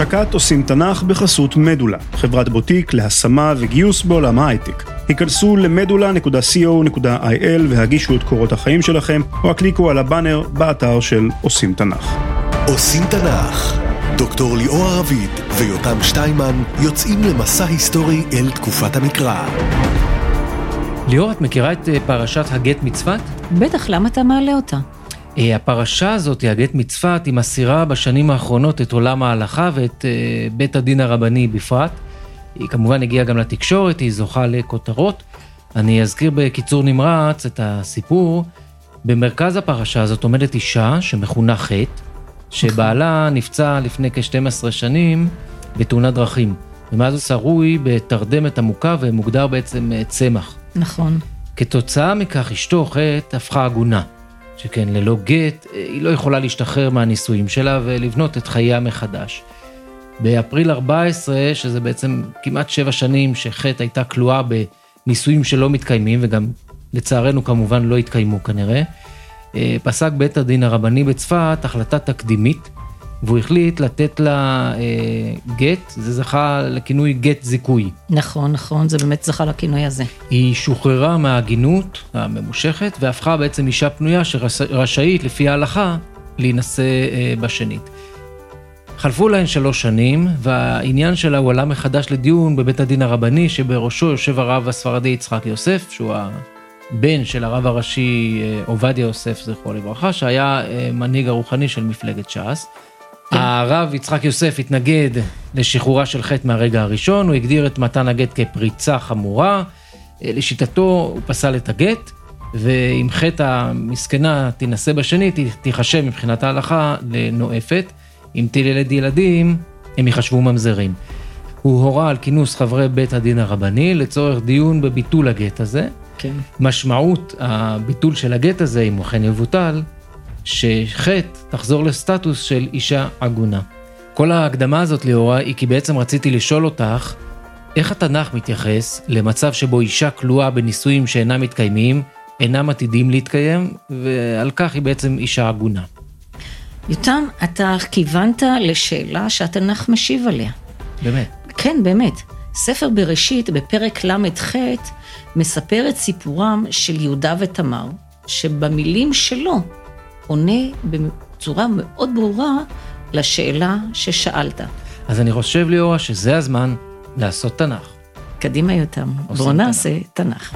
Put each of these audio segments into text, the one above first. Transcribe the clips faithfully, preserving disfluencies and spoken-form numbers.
השקת עושים תנ"ך בחסות מדולה, חברת בוטיק להשמה וגיוס בעולם ההייטק. היכנסו למדולה נקודה קו נקודה איי אל והגישו את קורות החיים שלכם, או הקליקו על הבאנר באתר של עושים תנ"ך. עושים תנ"ך. דוקטור ליאור רביד ויותם שטיימן יוצאים למסע היסטורי אל תקופת המקרא. ליאור, את מכירה את פרשת הגט מצפת? בטח, למה אתה מעלה אותה? הפרשה הזאת, הגט מצפת, היא מסירה בשנים האחרונות את עולם ההלכה ואת בית הדין הרבני בפרט. היא כמובן הגיעה גם לתקשורת, היא זוכה לכותרות. אני אזכיר בקיצור נמרץ את הסיפור. במרכז הפרשה הזאת עומדת אישה שמכונה חטא, שבעלה נפצע לפני כ-שתים עשרה שנים בתאונת דרכים. ומאז הוא שרוי בתרדמת עמוקה ומוגדר בעצם צמח. נכון. כתוצאה מכך אשתו חטא הפכה עגונה. שכן ללא גט היא לא יכולה להשתחרר מהנישואים שלה ולבנות את חייה מחדש. באפריל ארבע עשרה, שזה בעצם כמעט שבע שנים שחטא הייתה כלואה בנישואים שלא מתקיימים, וגם לצערנו כמובן לא התקיימו כנראה, פסק בית הדין הרבני בצפת החלטה תקדימית, והוא החליט לתת לה אה, גט, זה זכה לכינוי גט זיכוי. נכון, נכון, זה באמת זכה לכינוי הזה. היא שוחררה מההגינות הממושכת, והפכה בעצם אישה פנויה שרשאית לפי ההלכה להינשא אה, בשנית. חלפו להן שלוש שנים, והעניין שלה הוא עלה מחדש לדיון בבית הדין הרבני, שבראשו יושב הרב הספרדי יצחק יוסף, שהוא הבן של הרב הראשי עובדיה יוסף, זכרו לברכה, שהיה מנהיג הרוחני של מפלגת ש"ס. הרב יצחק יוסף התנגד לשחרורה של חטא מהרגע הראשון, הוא הגדיר את מתן הגט כפריצה חמורה, לשיטתו הוא פסל את הגט, ואם חטא המסכנה תינשא בשנית, היא תיחשב מבחינת ההלכה לנואפת, אם תלד ילדים, הם יחשבו ממזרים. הוא הורה על כינוס חברי בית הדין הרבני לצורך דיון בביטול הגט הזה. כן. משמעות הביטול של הגט הזה, אם הוא אכן יבוטל, שחטא תחזור לסטטוס של אישה עגונה. כל ההקדמה הזאת ליאורה היא כי בעצם רציתי לשאול אותך, איך התנ"ך מתייחס למצב שבו אישה כלואה בנישואים שאינם מתקיימים, אינם עתידים להתקיים, ועל כך היא בעצם אישה עגונה. יותם, אתה כיוונת לשאלה שהתנ"ך משיב עליה. באמת? כן, באמת. ספר בראשית בפרק למד ח' מספר את סיפורם של יהודה ותמר, שבמילים שלו עונה בצורה מאוד ברורה לשאלה ששאלת. אז אני חושב ליאורה שזה הזמן לעשות תנ"ך. קדימה יותם, בואו נעשה תנ"ך.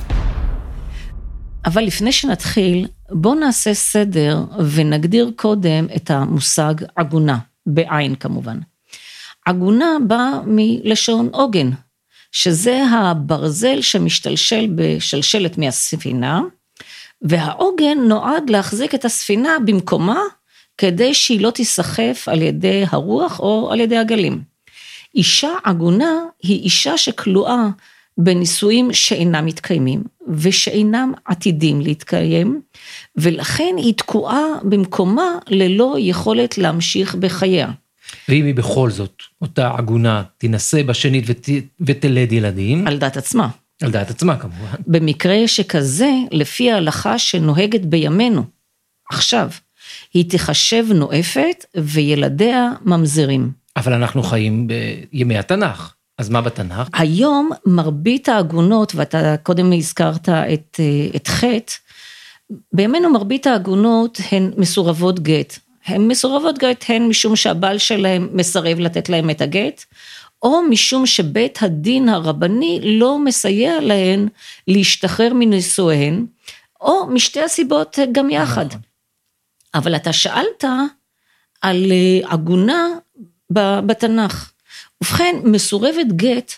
אבל לפני שנתחיל, בואו נעשה סדר ונגדיר קודם את המושג עגונה, בעין כמובן. עגונה בא מלשון עוגן, שזה הברזל שמשתלשל בשלשלת מהספינה, והעוגן נועד להחזיק את הספינה במקומה, כדי שהיא לא תיסחף על ידי הרוח או על ידי הגלים. אישה עגונה היא אישה שכלואה בנישואים שאינם מתקיימים, ושאינם עתידים להתקיים, ולכן היא תקועה במקומה ללא יכולת להמשיך בחייה. ואם היא בכל זאת, אותה עגונה תנסה בשנית ות... ותלד ילדים. על דעת עצמה. על דעת עצמה כמובן. במקרה שכזה, לפי ההלכה שנוהגת בימינו, עכשיו, היא תחשב נואפת וילדיה ממזרים. אבל אנחנו חיים בימי התנ"ך. אז מה בתנ"ך? היום מרבית העגונות, ואתה קודם הזכרת את, את חטא, בימינו מרבית העגונות הן מסורבות גט. הן מסורבות גט הן משום שהבעל שלהם מסרב לתת להם את הגט, או משום שבית הדין הרבני לא מסייע להן להשתחרר מנישואיהן, או משתי הסיבות גם יחד. אבל אתה שאלת על עגונה בתנ"ך. ובכן, מסורבת גט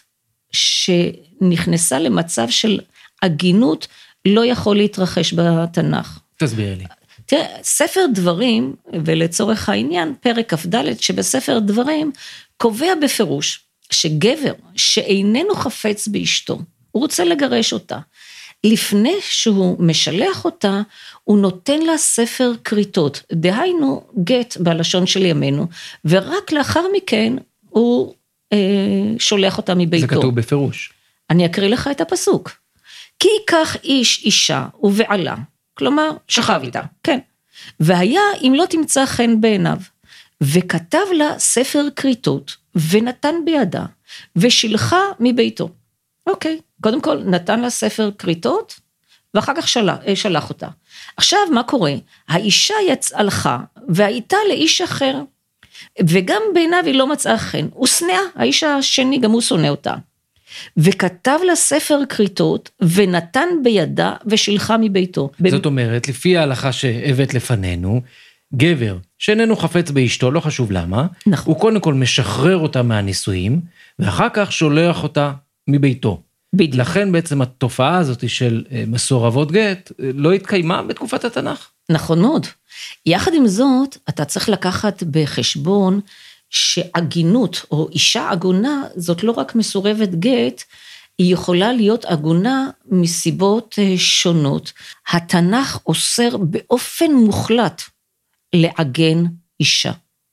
שנכנסה למצב של עגינות לא יכול להתרחש בתנ"ך. תסביר לי. תראה, ספר דברים, ולצורך העניין, פרק כ"ד שבספר דברים, קובע בפירוש שגבר שאיננו חפץ באשתו, הוא רוצה לגרש אותה. לפני שהוא משלח אותה, הוא נותן לה ספר קריטות, דהיינו גט בלשון של ימינו, ורק לאחר מכן הוא אה, שולח אותה מביתו. זה כתוב בפירוש. אני אקריא לך את הפסוק. כי ייקח איש אישה ובעלה, כלומר שכב איתה, כן. והיה אם לא תמצא חן בעיניו, וכתב לה ספר קריטות, ונתן בידה, ושילחה מביתו. אוקיי, קודם כל נתן לה ספר כריתות, ואחר כך שלח, שלח אותה. עכשיו מה קורה? האישה יצאה הלכה, והייתה לאיש אחר, וגם בעיניו היא לא מצאה חן, הוא שנאה, האיש השני גם הוא שונא אותה. וכתב לה ספר כריתות, ונתן בידה ושילחה מביתו. זאת אומרת, לפי ההלכה שהבאת לפנינו, גבר שאיננו חפץ באשתו, לא חשוב למה, נכון. הוא קודם כל משחרר אותה מהנישואים, ואחר כך שולח אותה מביתו. בדיוק. לכן בעצם התופעה הזאת של מסורבות גט, לא התקיימה בתקופת התנ"ך. נכון מאוד. יחד עם זאת, אתה צריך לקחת בחשבון, שעגינות או אישה עגונה, זאת לא רק מסורבת גט, היא יכולה להיות עגונה מסיבות שונות. התנ"ך אוסר באופן מוחלט לעגן אישה.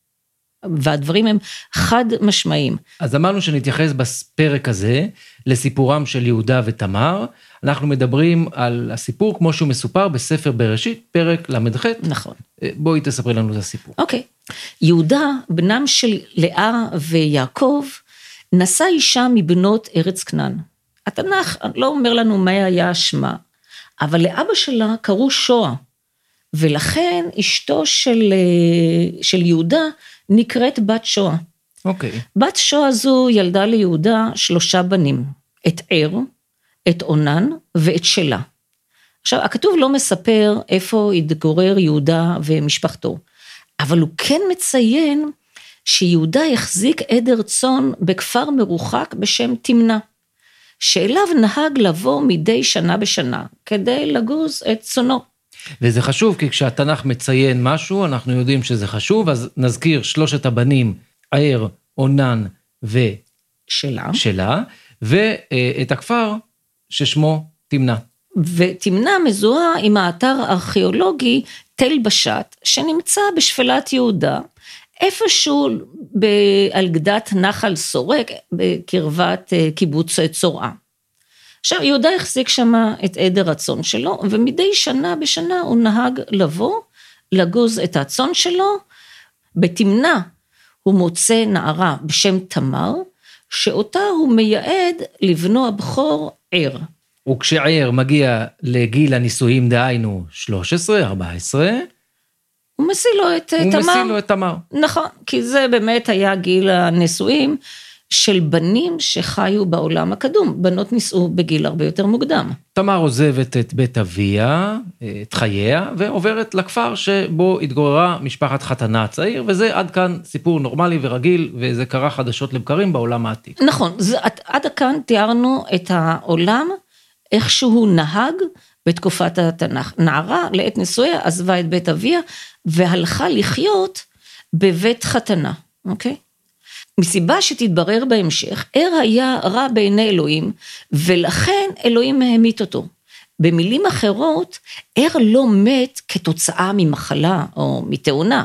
והדברים הם חד משמעיים. אז אמרנו שנתייחס בפרק הזה לסיפורם של יהודה ותמר. אנחנו מדברים על הסיפור כמו שהוא מסופר בספר בראשית, פרק למ"ח. נכון. בואי תספרי לנו את הסיפור. אוקיי. יהודה, בנם של לאה ויעקב, נשא אישה מבנות ארץ כנען. התנ"ך לא אומר לנו מה היה שמה, אבל לאבא שלה קראו שועה, ולכן אשתו של, של יהודה נקראת בת שועה. אוקיי. בת שועה זו ילדה ליהודה שלושה בנים, את ער, את עונן ואת שלה. עכשיו, הכתוב לא מספר איפה התגורר יהודה ומשפחתו, אבל הוא כן מציין שיהודה החזיק עדר צאן בכפר מרוחק בשם תמנה, שאליו נהג לבוא מדי שנה בשנה, כדי לגוז את צאנו. וזה חשוב, כי כשהתנ"ך מציין משהו, אנחנו יודעים שזה חשוב, אז נזכיר שלושת הבנים, ער, עונן ושלה, שלה, ואת הכפר ששמו תמנה. ותמנה מזוהה עם האתר הארכיאולוגי תל בשת, שנמצא בשפלת יהודה, איפשהו על גדת נחל סורק, בקרבת קיבוץ צורעה. עכשיו, יהודה החזיק שם את עדר הצאן שלו, ומדי שנה בשנה הוא נהג לבוא, לגוז את הצאן שלו. בתמנה הוא מוצא נערה בשם תמר, שאותה הוא מייעד לבנו הבכור ער. וכשער מגיע לגיל הנישואים, דהיינו שלוש עשרה ארבע עשרה, הוא מסיא לו את הוא תמר. הוא מסיא לו את תמר. נכון, כי זה באמת היה גיל הנישואים של בנים שחיו בעולם הקדום. בנות נישאו בגיל הרבה יותר מוקדם. תמר עוזבת את בית אביה, את חייה, ועוברת לכפר שבו התגוררה משפחת חתנה הצעיר, וזה עד כאן סיפור נורמלי ורגיל, וזה קרה חדשות לבקרים בעולם העתיק. נכון, זה, עד כאן תיארנו את העולם, איך שהוא נהג בתקופת התנ"ך. נערה לעת נישואיה עזבה את בית אביה, והלכה לחיות בבית חתנה, אוקיי? מסיבה שתתברר בהמשך, ער היה רע בעיני אלוהים, ולכן אלוהים המית אותו. במילים אחרות, ער לא מת כתוצאה ממחלה או מתאונה,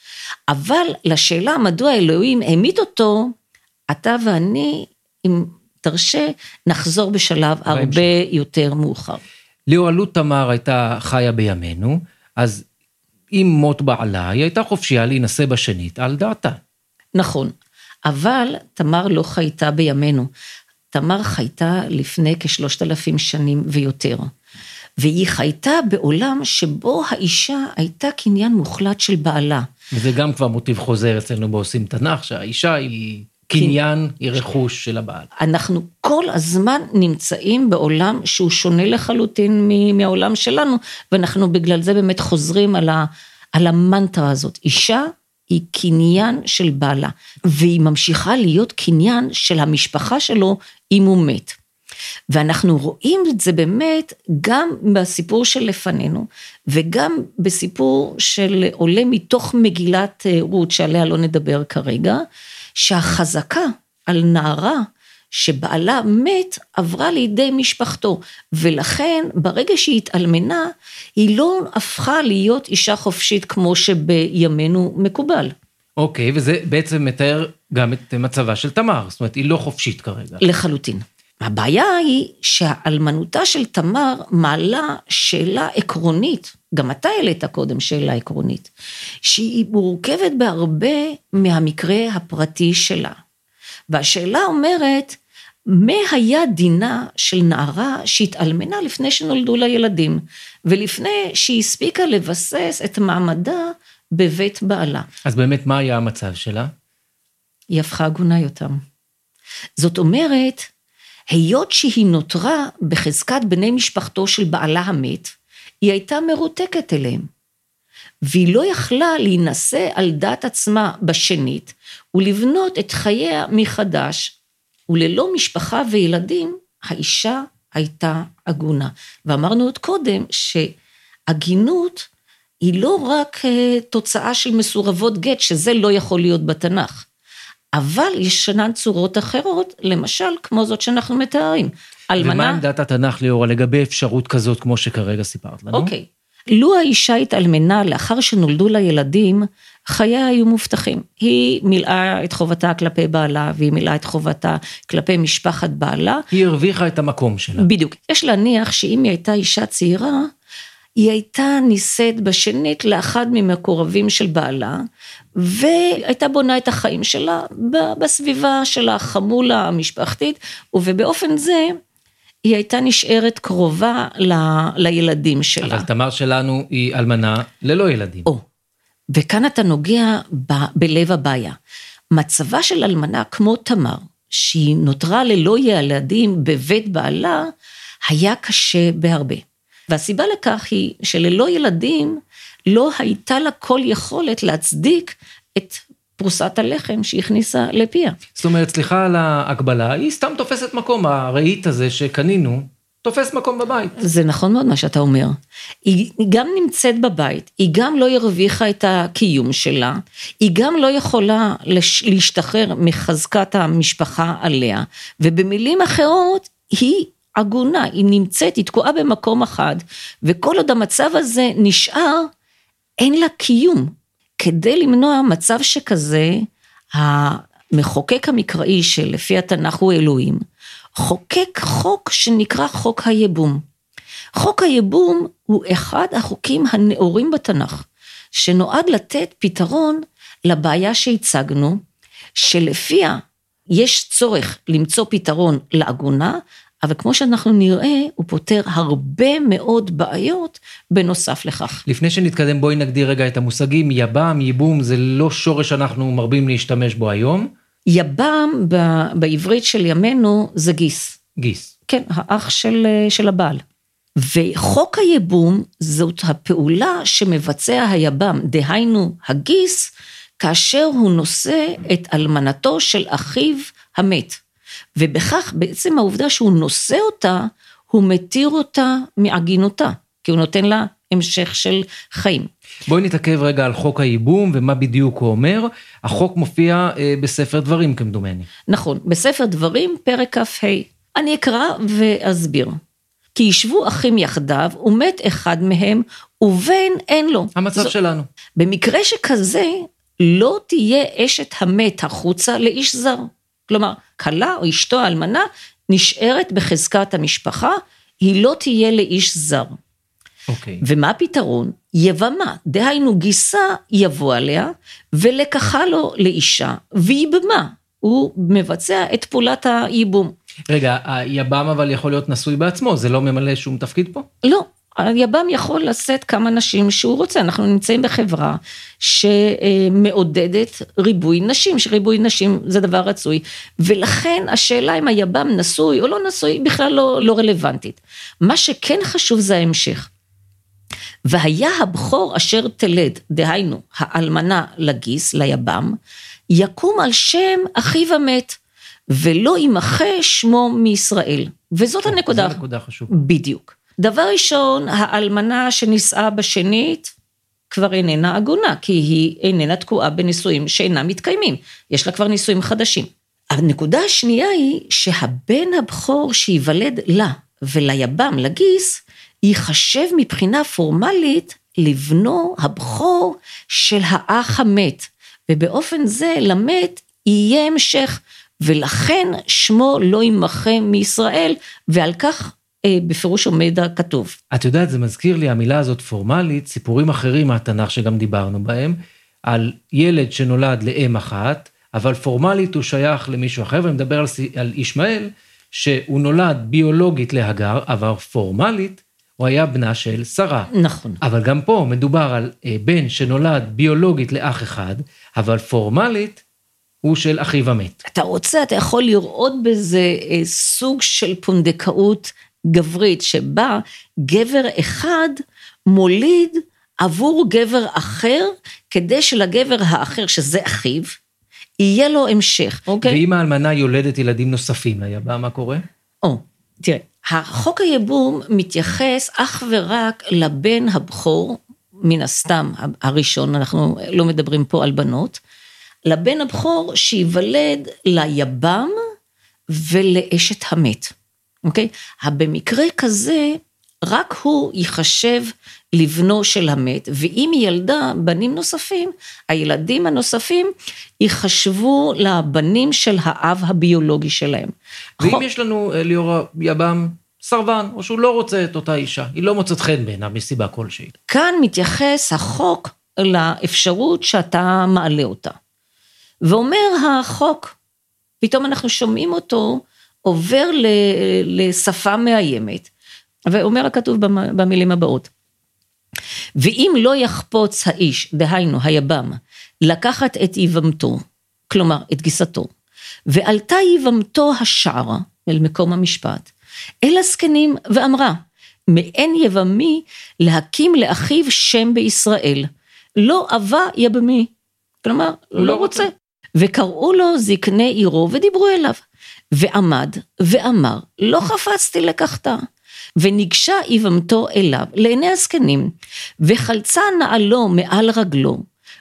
אבל לשאלה מדוע אלוהים המית אותו, אתה ואני, אם תרשה, נחזור בשלב הרבה יותר מאוחר. ליאורלות תמר הייתה חיה בימינו, אז עם מות בעלה, היא הייתה חופשייה להינשא בשנית על דעתה. נכון, אבל תמר לא חייתה בימינו. תמר חייתה לפני כשלושת אלפים שנים ויותר. והיא חייתה בעולם שבו האישה הייתה קניין מוחלט של בעלה. וזה גם כבר מוטיב חוזר אצלנו בעושים תנ"ך, שהאישה היא קניין, היא רכוש של הבעל. אנחנו כל הזמן נמצאים בעולם שהוא שונה לחלוטין מהעולם שלנו, ואנחנו בגלל זה באמת חוזרים על, ה, על המנטרה הזאת. אישה היא קניין של בעלה, והיא ממשיכה להיות קניין של המשפחה שלו אם הוא מת. ואנחנו רואים את זה באמת גם בסיפור של לפנינו, וגם בסיפור של עולה מתוך מגילת רות, שעליה לא נדבר כרגע, שהחזקה על נערה שבעלה מת עברה לידי משפחתו, ולכן ברגע שהיא התאלמנה, היא לא הפכה להיות אישה חופשית כמו שבימינו מקובל. אוקיי, וזה בעצם מתאר גם את מצבה של תמר, זאת אומרת, היא לא חופשית כרגע. לחלוטין. הבעיה היא שהאלמנותה של תמר מעלה שאלה עקרונית, גם אתה העלית קודם שאלה עקרונית, שהיא מורכבת בהרבה מהמקרה הפרטי שלה. והשאלה אומרת, מה היה דינה של נערה שהתאלמנה לפני שנולדו לה ילדים, ולפני שהיא הספיקה לבסס את מעמדה בבית בעלה. אז באמת מה היה המצב שלה? היא הפכה עגונה יותר. זאת אומרת, היות שהיא נותרה בחזקת בני משפחתו של בעלה המת, היא הייתה מרותקת אליהם, והיא לא יכלה להינשא על דעת עצמה בשנית, ולבנות את חייה מחדש, וללא משפחה וילדים, האישה הייתה עגונה. ואמרנו עוד קודם, שהגינות היא לא רק תוצאה של מסורבות גט, שזה לא יכול להיות בתנ"ך, אבל ישנן צורות אחרות, למשל כמו זאת שאנחנו מתארים. אלמנה... ומה עמדת התנ"ך ליאורה לגבי אפשרות כזאת, כמו שכרגע סיפרת לנו? אוקיי. לו האישה התאלמנה לאחר שנולדו לה ילדים, חייה היו מובטחים. היא מילאה את חובתה כלפי בעלה, והיא מילאה את חובתה כלפי משפחת בעלה. היא הרוויחה את המקום שלה. בדיוק. יש להניח שאם היא הייתה אישה צעירה, היא הייתה נישאת בשנית לאחד ממקורבים של בעלה, והייתה בונה את החיים שלה בסביבה של החמולה המשפחתית, ובאופן זה היא הייתה נשארת קרובה ל, לילדים שלה. אבל תמר שלנו היא אלמנה ללא ילדים. או, וכאן אתה נוגע ב, בלב הבעיה. מצבה של אלמנה כמו תמר, שהיא נותרה ללא ילדים בבית בעלה, היה קשה בהרבה. והסיבה לכך היא שללא ילדים לא הייתה לה כל יכולת להצדיק את פרוסת הלחם שהכניסה לפיה. זאת אומרת, סליחה על ההגבלה, היא סתם תופסת מקום, הרהיט הזה שקנינו, תופס מקום בבית. זה נכון מאוד מה שאתה אומר. היא גם נמצאת בבית, היא גם לא הרוויחה את הקיום שלה, היא גם לא יכולה להשתחרר מחזקת המשפחה עליה, ובמילים אחרות היא עגונה, היא נמצאת, היא תקועה במקום אחד, וכל עוד המצב הזה נשאר, אין לה קיום. כדי למנוע מצב שכזה, המחוקק המקראי שלפי התנ"ך הוא אלוהים, חוקק חוק שנקרא חוק היבום. חוק היבום הוא אחד החוקים הנאורים בתנ"ך, שנועד לתת פתרון לבעיה שהצגנו, שלפיה יש צורך למצוא פתרון לעגונה, אבל כמו שאנחנו נראה, הוא פותר הרבה מאוד בעיות בנוסף לכך. לפני שנתקדם, בואי נגדיר רגע את המושגים, יבם, ייבום, זה לא שורש שאנחנו מרבים להשתמש בו היום? יבם ב- בעברית של ימינו זה גיס. גיס. כן, האח של, של הבעל. וחוק היבום זאת הפעולה שמבצע היבם, דהיינו הגיס, כאשר הוא נושא את אלמנתו של אחיו המת. ובכך בעצם העובדה שהוא נושא אותה, הוא מתיר אותה מעגינותה, כי הוא נותן לה המשך של חיים. בואי נתעכב רגע על חוק הייבום, ומה בדיוק הוא אומר. החוק מופיע אה, בספר דברים כמדומני. נכון, בספר דברים, פרק כ"ה. אני אקרא ואסביר. כי ישבו אחים יחדיו, ומת אחד מהם, ובן אין לו. המצב זו... שלנו. במקרה שכזה, לא תהיה אשת המת החוצה לאיש זר. כלומר, כלה או אשתו האלמנה נשארת בחזקת המשפחה, היא לא תהיה לאיש זר. אוקיי. ומה הפתרון? יבמה, דהיינו גיסה יבוא עליה, ולקחה לו לאישה, ויבמה, הוא מבצע את פעולת הייבום. רגע, היבם אבל יכול להיות נשוי בעצמו, זה לא ממלא שום תפקיד פה? לא. היבם יכול לשאת כמה נשים שהוא רוצה, אנחנו נמצאים בחברה שמעודדת ריבוי נשים, שריבוי נשים זה דבר רצוי, ולכן השאלה אם היבם נשוי או לא נשוי, בכלל לא, לא רלוונטית. מה שכן חשוב זה ההמשך. והיה הבכור אשר תלד, דהיינו, האלמנה לגיס, ליבם, יקום על שם אחיו המת, ולא ימחה שמו מישראל. וזאת הנקודה. זו נקודה חשובה. בדיוק. דבר ראשון, האלמנה שנישאה בשנית, כבר איננה עגונה, כי היא איננה תקועה בנישואים שאינם מתקיימים. יש לה כבר נישואים חדשים. הנקודה השנייה היא שהבן הבכור שיוולד לה וליבם, לגיס, ייחשב מבחינה פורמלית לבנו הבכור של האח המת, ובאופן זה למת יהיה המשך, ולכן שמו לא ימחה מישראל, ועל כך בפירוש עומד הכתוב. את יודעת, זה מזכיר לי, המילה הזאת פורמלית, סיפורים אחרים מהתנ"ך שגם דיברנו בהם, על ילד שנולד לאם אחת, אבל פורמלית הוא שייך למישהו אחר, ואני מדבר על, על ישמעאל, שהוא נולד ביולוגית להגר, אבל פורמלית הוא היה בנה של שרה. נכון. אבל גם פה מדובר על בן שנולד ביולוגית לאח אחד, אבל פורמלית הוא של אחיו המת. אתה רוצה, אתה יכול לראות בזה סוג של פונדקאות גברית, שבה גבר אחד מוליד עבור גבר אחר, כדי שלגבר האחר, שזה אחיו, יהיה לו המשך, אוקיי? ואם האלמנה יולדת ילדים נוספים ליבם, מה קורה? או, תראה, החוק הייבום מתייחס אך ורק לבן הבכור, מן הסתם הראשון, אנחנו לא מדברים פה על בנות, לבן הבכור שיוולד ליבם ולאשת המת, אוקיי? במקרה כזה, רק הוא ייחשב לבנו של המת, ואם היא ילדה בנים נוספים, הילדים הנוספים ייחשבו לבנים של האב הביולוגי שלהם. ואם חוק... יש לנו ליאור יבם סרבן, או שהוא לא רוצה את אותה אישה, היא לא מוצאת חן בעיניו מסיבה כלשהי. כאן מתייחס החוק לאפשרות שאתה מעלה אותה. ואומר החוק, פתאום אנחנו שומעים אותו, עובר לשפה מאיימת, ואומר הכתוב במילים הבאות, ואם לא יחפוץ האיש, דהיינו היבם, לקחת את יבמתו, כלומר את גיסתו, ועלתה יבמתו השערה, אל מקום המשפט, אל הזקנים ואמרה, מאין יבמי להקים לאחיו שם בישראל, לא אבה יבמי, כלומר לא, לא רוצה, רוצה. וקראו לו זקני עירו ודיברו אליו, ועמד ואמר, לא חפצתי לקחתה, וניגשה יבמתו אליו לעיני הזקנים, וחלצה נעלו מעל רגלו,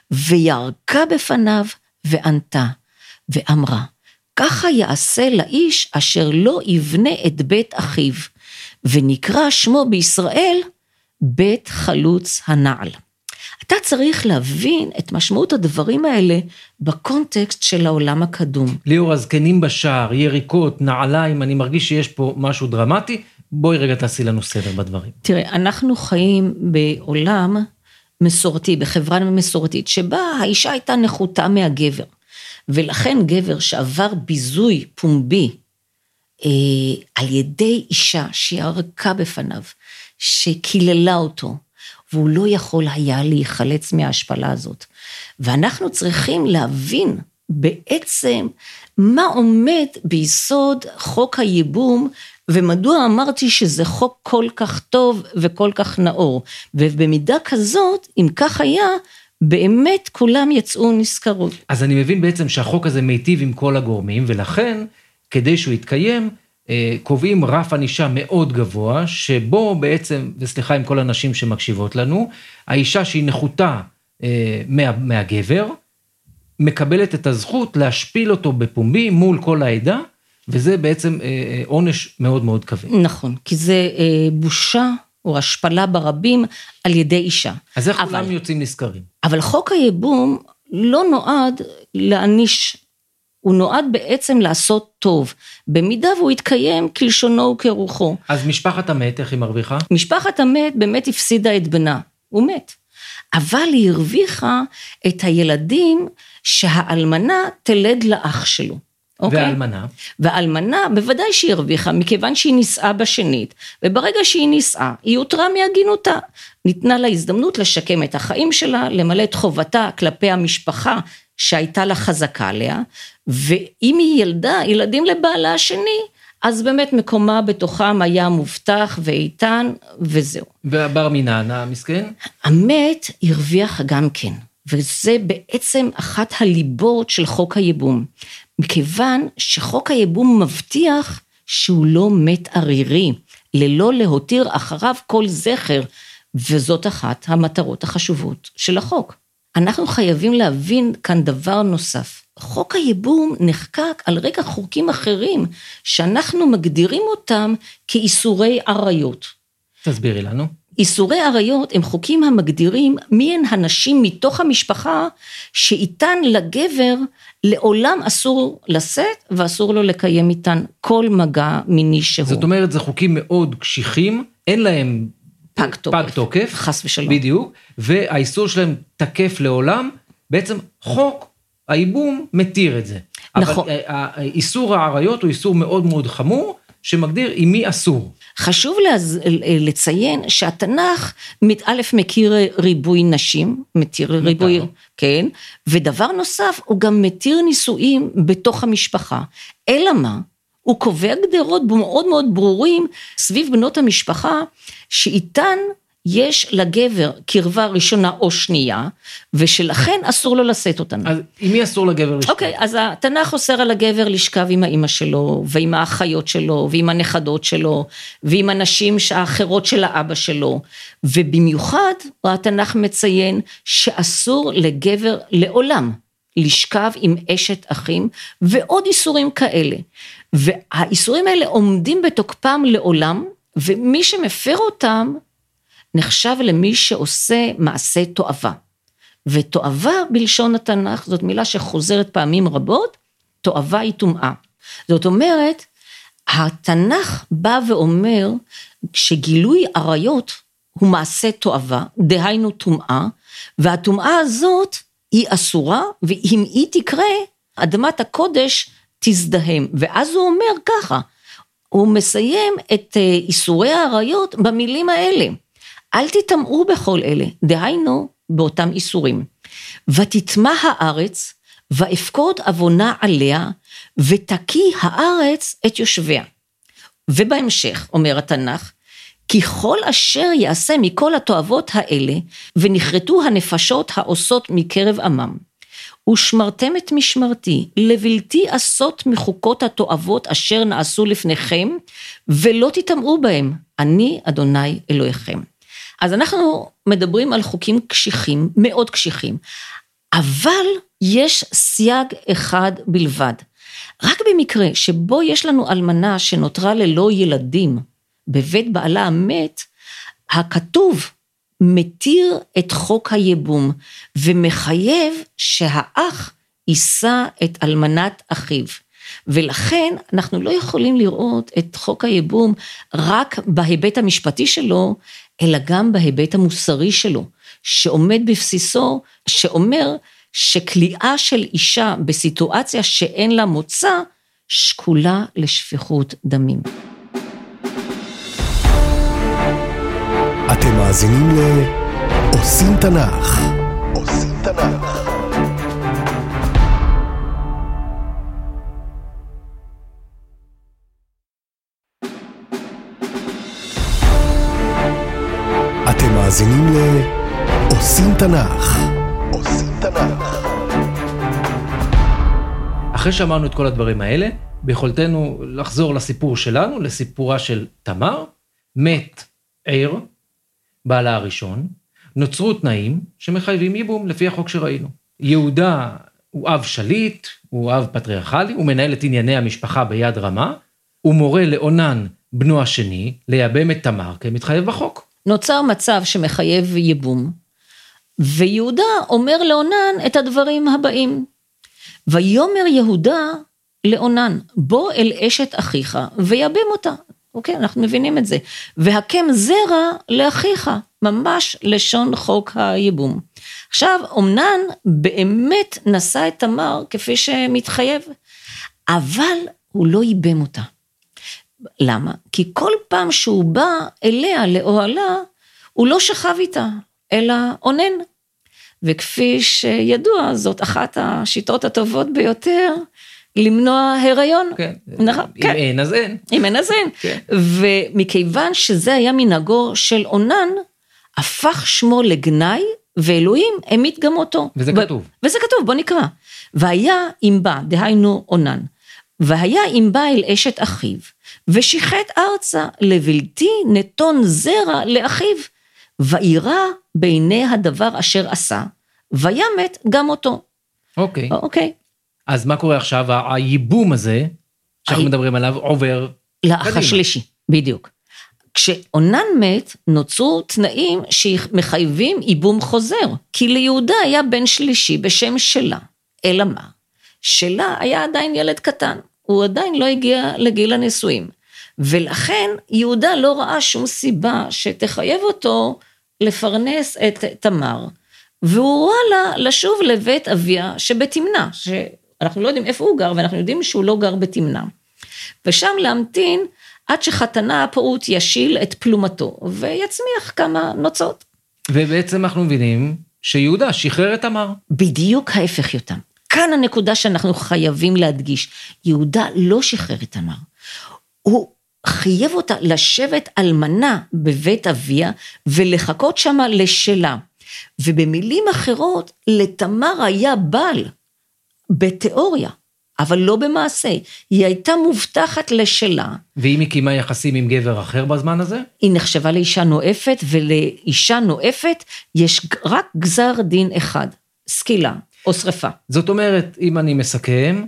וירקה בפניו וענתה, ואמרה, ככה יעשה לאיש אשר לא יבנה את בית אחיו, ונקרא שמו בישראל בית חלוץ הנעל. אתה צריך להבין את משמעות הדברים האלה בקונטקסט של העולם הקדום. ליאור, הזקנים בשער, יריקות, נעליים, אני מרגיש שיש פה משהו דרמטי, בואי רגע תעשי לנו סדר בדברים. תראה, אנחנו חיים בעולם מסורתי, בחברה מסורתית, שבה האישה הייתה נחותה מהגבר, ולכן גבר שעבר ביזוי פומבי, אה, על ידי אישה שירקה בפניו, שקיללה אותו, והוא לא יכול היה להיחלץ מההשפלה הזאת. ואנחנו צריכים להבין בעצם מה עומד ביסוד חוק הייבום, ומדוע אמרתי שזה חוק כל כך טוב וכל כך נאור. ובמידה כזאת, אם כך היה, באמת כולם יצאו נזכרות. אז אני מבין בעצם שהחוק הזה מיטיב עם כל הגורמים, ולכן כדי שהוא יתקיים, קובעים רף ענישה מאוד גבוה, שבו בעצם, וסליחה עם כל הנשים שמקשיבות לנו, האישה שהיא נחותה מה, מהגבר, מקבלת את הזכות להשפיל אותו בפומבי מול כל העדה, וזה בעצם עונש מאוד מאוד כבד. נכון, כי זה בושה או השפלה ברבים על ידי אישה. אז איך כולם יוצאים נזכרים? אבל חוק הייבום לא נועד להעניש, הוא נועד בעצם לעשות טוב, במידה והוא יתקיים כלשונו וכרוחו. אז משפחת המת, איך היא מרוויחה? משפחת המת באמת הפסידה את בנה, הוא מת. אבל היא הרוויחה את הילדים שהאלמנה תלד לאח שלו. אוקיי? והאלמנה? והאלמנה בוודאי שהיא הרוויחה, מכיוון שהיא נישאה בשנית, וברגע שהיא נישאה, היא הותרה מהגינותה. ניתנה לה הזדמנות לשקם את החיים שלה, למלא את חובתה כלפי המשפחה שהייתה לה חזקה עליה, ואם היא ילדה ילדים לבעלה השני, אז באמת מקומה בתוכם היה מובטח ואיתן וזהו. והבר מינן, המסכן? המת הרוויח גם כן, וזה בעצם אחת הליבות של חוק הייבום, מכיוון שחוק הייבום מבטיח שהוא לא מת ערירי, ללא להותיר אחריו כל זכר, וזאת אחת המטרות החשובות של החוק. אנחנו חייבים להבין כאן דבר נוסף. חוק הייבום נחקק על רקע חוקים אחרים, שאנחנו מגדירים אותם כאיסורי עריות. תסבירי לנו. איסורי עריות הם חוקים המגדירים מי הן הנשים מתוך המשפחה, שאיתן לגבר לעולם אסור לשאת, ואסור לו לקיים איתן כל מגע מיני שהוא. זאת אומרת, זה חוקים מאוד קשיחים, אין להם פג תוקף. פג תוקף. חס ושלום. בדיוק, והאיסור שלהם תקף לעולם, בעצם חוק הייבום מתיר את זה. נכון. אבל איסור העריות הוא איסור מאוד מאוד חמור, שמגדיר עם מי אסור. חשוב לציין שהתנ"ך, א' מכיר ריבוי נשים, מתיר ריבוי, כן, ודבר נוסף, הוא גם מתיר נישואים בתוך המשפחה. אלא מה? הוא קובע גדרות מאוד מאוד ברורים, סביב בנות המשפחה, שאיתן יש לגבר קרבה ראשונה או שנייה, ושלכן אסור לו לשאת אותנו. אז עם מי אסור לגבר לשכב? אוקיי, אז התנ"ך אוסר על הגבר לשכב עם האמא שלו, ועם האחיות שלו, ועם הנכדות שלו, ועם הנשים האחרות של האבא שלו, ובמיוחד התנ"ך מציין שאסור לגבר לעולם לשכב עם אשת אחים, ועוד איסורים כאלה. והאיסורים האלה עומדים בתוקפם לעולם, ומי שמפר אותם, נחשב למי שעושה מעשה תועבה. ותועבה בלשון התנ"ך, זאת מילה שחוזרת פעמים רבות, תועבה היא טומאה. זאת אומרת, התנ"ך בא ואומר, שגילוי עריות הוא מעשה תועבה, דהיינו טומאה, והטומאה הזאת היא אסורה, ואם היא תקרה, אדמת הקודש תזדהם. ואז הוא אומר ככה, הוא מסיים את איסורי העריות במילים האלה, אל תטמאו בכל אלה, דהיינו באותם איסורים. ותטמא הארץ, ואפקוד אבונה עליה, ותקיא הארץ את יושביה. ובהמשך, אומר התנ"ך, כי כל אשר יעשה מכל התועבות האלה, ונחרטו הנפשות העושות מקרב עמם. ושמרתם את משמרתי, לבלתי עשות מחוקות התועבות אשר נעשו לפניכם, ולא תטמאו בהם, אני אדוני אלוהיכם. אז אנחנו מדברים על חוקים קשיחים, מאוד קשיחים, אבל יש סייג אחד בלבד. רק במקרה שבו יש לנו אלמנה שנותרה ללא ילדים, בבית בעלה המת, הכתוב מתיר את חוק הייבום, ומחייב שהאח יישא את אלמנת אחיו. ולכן אנחנו לא יכולים לראות את חוק הייבום רק בהיבט המשפטי שלו, אלא גם בהיבט המוסרי שלו, שעומד בבסיסו, שאומר שכליאה של אישה בסיטואציה שאין לה מוצא, שקולה לשפיכות דמים. אתם מאזינים לעושים תנ"ך. עושים תנ"ך. אתם מאזינים לעושים תנ"ך. עושים תנ"ך. אחרי שאמרנו את כל הדברים האלה, ביכולתנו לחזור לסיפור שלנו, לסיפורה של תמר, מת עיר, בעלה הראשון, נוצרו תנאים שמחייבים ייבום לפי החוק שראינו. יהודה הוא אב שליט, הוא אב פטריארכלי, הוא מנהל את ענייני המשפחה ביד רמה, הוא מורה לאונן בנו השני, לייבם את תמר כמתחייב בחוק. נוצר מצב שמחייב ייבום, ויהודה אומר לאונן את הדברים הבאים. ויאמר יהודה לאונן, בוא אל אשת אחיך וייבם אותה. אוקיי, אנחנו מבינים את זה. והקם זרע לאחיך, ממש לשון חוק הייבום. עכשיו, אומנן באמת נשא את תמר כפי שמתחייב, אבל הוא לא ייבם אותה. למה? כי כל פעם שהוא בא אליה לאוהלה, הוא לא שכב איתה, אלא עונן. וכפי שידוע, זאת אחת השיטות הטובות ביותר, למנוע הריון. כן. נכון, אם כן. אין אז אין. אם אין אז אין. כן. ומכיוון שזה היה מנהגו של עונן, הפך שמו לגנאי, ואלוהים העמיד גם אותו. וזה ו- כתוב. וזה כתוב, בוא נקרא. והיה אם בא, דהיינו עונן, והיה אם בא אל אשת אחיו, ושיחת ארצה לבלתי נתון זרע לאחיו, ואירע בעיני הדבר אשר עשה, וימת גם אותו. אוקיי. אוקיי. אז מה קורה עכשיו? הייבום הזה, שאנחנו הי... מדברים עליו, עובר לאח קדימה. השלישי, בדיוק. כשעונן מת, נוצרו תנאים שמחייבים ייבום חוזר, כי ליהודה היה בן שלישי בשם שלה. אלא מה? שלה היה עדיין ילד קטן, הוא עדיין לא הגיע לגיל הנישואים, ולכן יהודה לא ראה שום סיבה שתחייב אותו לפרנס את תמר, והוא הורה לה לשוב לבית אביה שבתמנה, שאנחנו לא יודעים איפה הוא גר, ואנחנו יודעים שהוא לא גר בתמנה. ושם להמתין עד שחתנה הפעוט ישיל את פלומתו, ויצמיח כמה נוצות. ובעצם אנחנו מבינים שיהודה שחרר את תמר. בדיוק ההפך יותם. כאן הנקודה שאנחנו חייבים להדגיש. יהודה לא שחרר את תמר. הוא חייב אותה לשבת אלמנה בבית אביה, ולחכות שמה לשלה. ובמילים אחרות, לתמר היה בעל, בתיאוריה, אבל לא במעשה. היא הייתה מובטחת לשלה. ואם היא קיימה יחסים עם גבר אחר בזמן הזה? היא נחשבה לאישה נואפת, ולאישה נואפת יש רק גזר דין אחד, סקילה או שריפה. זאת אומרת, אם אני מסכם,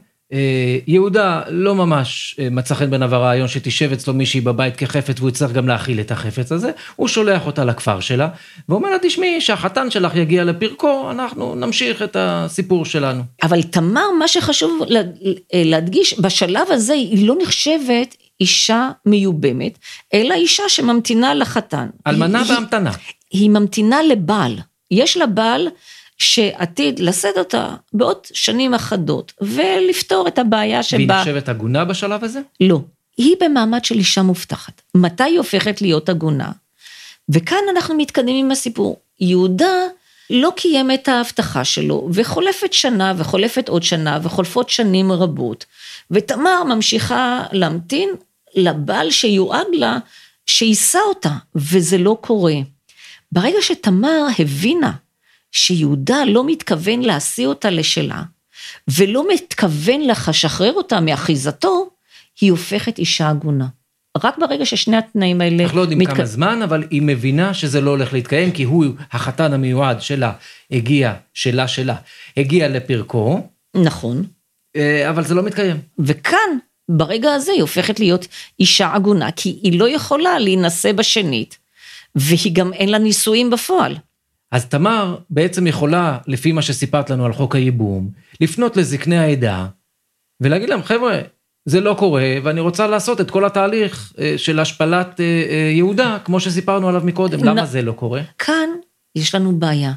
יהודה לא ממש מצא חן בעיניו הרעיון שתשב אצלו מישהי בבית כחפץ, והוא יצטרך גם להכיל את החפץ הזה, הוא שולח אותה לכפר שלה, ואומר לה, תשמעי, שהחתן שלך יגיע לפרקו, אנחנו נמשיך את הסיפור שלנו. אבל תמר, מה שחשוב להדגיש, בשלב הזה היא לא נחשבת אישה מיובמת, אלא אישה שממתינה לחתן. אלמנה בהמתנה. היא, היא ממתינה לבעל. יש לה בעל שעתיד לשאת אותה בעוד שנים אחדות, ולפתור את הבעיה שבה... והיא נחשבת עגונה בשלב הזה? לא. היא במעמד של אישה מובטחת. מתי היא הופכת להיות עגונה? וכאן אנחנו מתקדמים עם הסיפור. יהודה לא קיים את ההבטחה שלו, וחולפת שנה, וחולפת עוד שנה, וחולפות שנים רבות, ותמר ממשיכה להמתין לבעל שיועד לה, שיישא אותה, וזה לא קורה. ברגע שתמר הבינה, שיהודה לא מתכוון להשיא אותה לשלה, ולא מתכוון לשחרר אותה מאחיזתו, היא הופכת אישה עגונה. רק ברגע ששני התנאים האלה... אנחנו לא יודעים מתק... כמה זמן, אבל היא מבינה שזה לא הולך להתקיים, כי הוא, החתן המיועד שלה, הגיע, שלה שלה, הגיע לפרקו. נכון. אבל זה לא מתקיים. וכאן, ברגע הזה, היא הופכת להיות אישה עגונה, כי היא לא יכולה להינשא בשנית, והיא גם אין לה נישואים בפועל. אז תמר בעצם יכולה, לפי מה שסיפרת לנו על חוק הייבום, לפנות לזקני העדה, ולהגיד להם, חבר'ה, זה לא קורה, ואני רוצה לעשות את כל התהליך של השפלת יהודה, כמו שסיפרנו עליו מקודם. למה זה לא קורה? כאן יש לנו בעיה.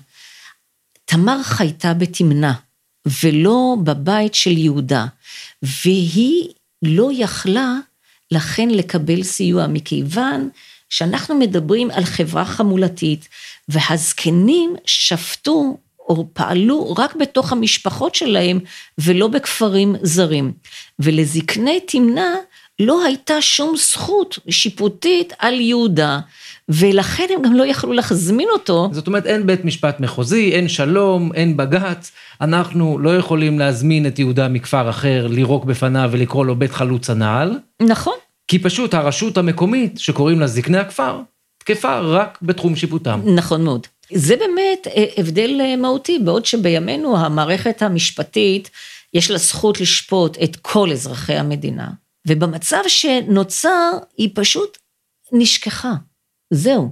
תמר חייתה בתמנה, ולא בבית של יהודה, והיא לא יכלה לכן לקבל סיוע, מכיוון שאנחנו מדברים על חברה חמולתית, והזקנים שפטו או פעלו רק בתוך המשפחות שלהם, ולא בכפרים זרים. ולזקני תמנה לא הייתה שום זכות שיפוטית על יהודה, ולכן הם גם לא יכלו להזמין אותו. זאת אומרת, אין בית משפט מחוזי, אין שלום, אין בג"ץ, אנחנו לא יכולים להזמין את יהודה מכפר אחר, לירוק בפניו ולקרוא לו בית חלוץ הנעל. נכון. כי פשוט הרשות המקומית שקוראים לה זקני הכפר, תקפה רק בתחום שיפוטם. נכון מאוד. זה באמת הבדל מהותי, בעוד שבימינו המערכת המשפטית, יש לה זכות לשפוט את כל אזרחי המדינה, ובמצב שנוצר, היא פשוט נשכחה. זהו.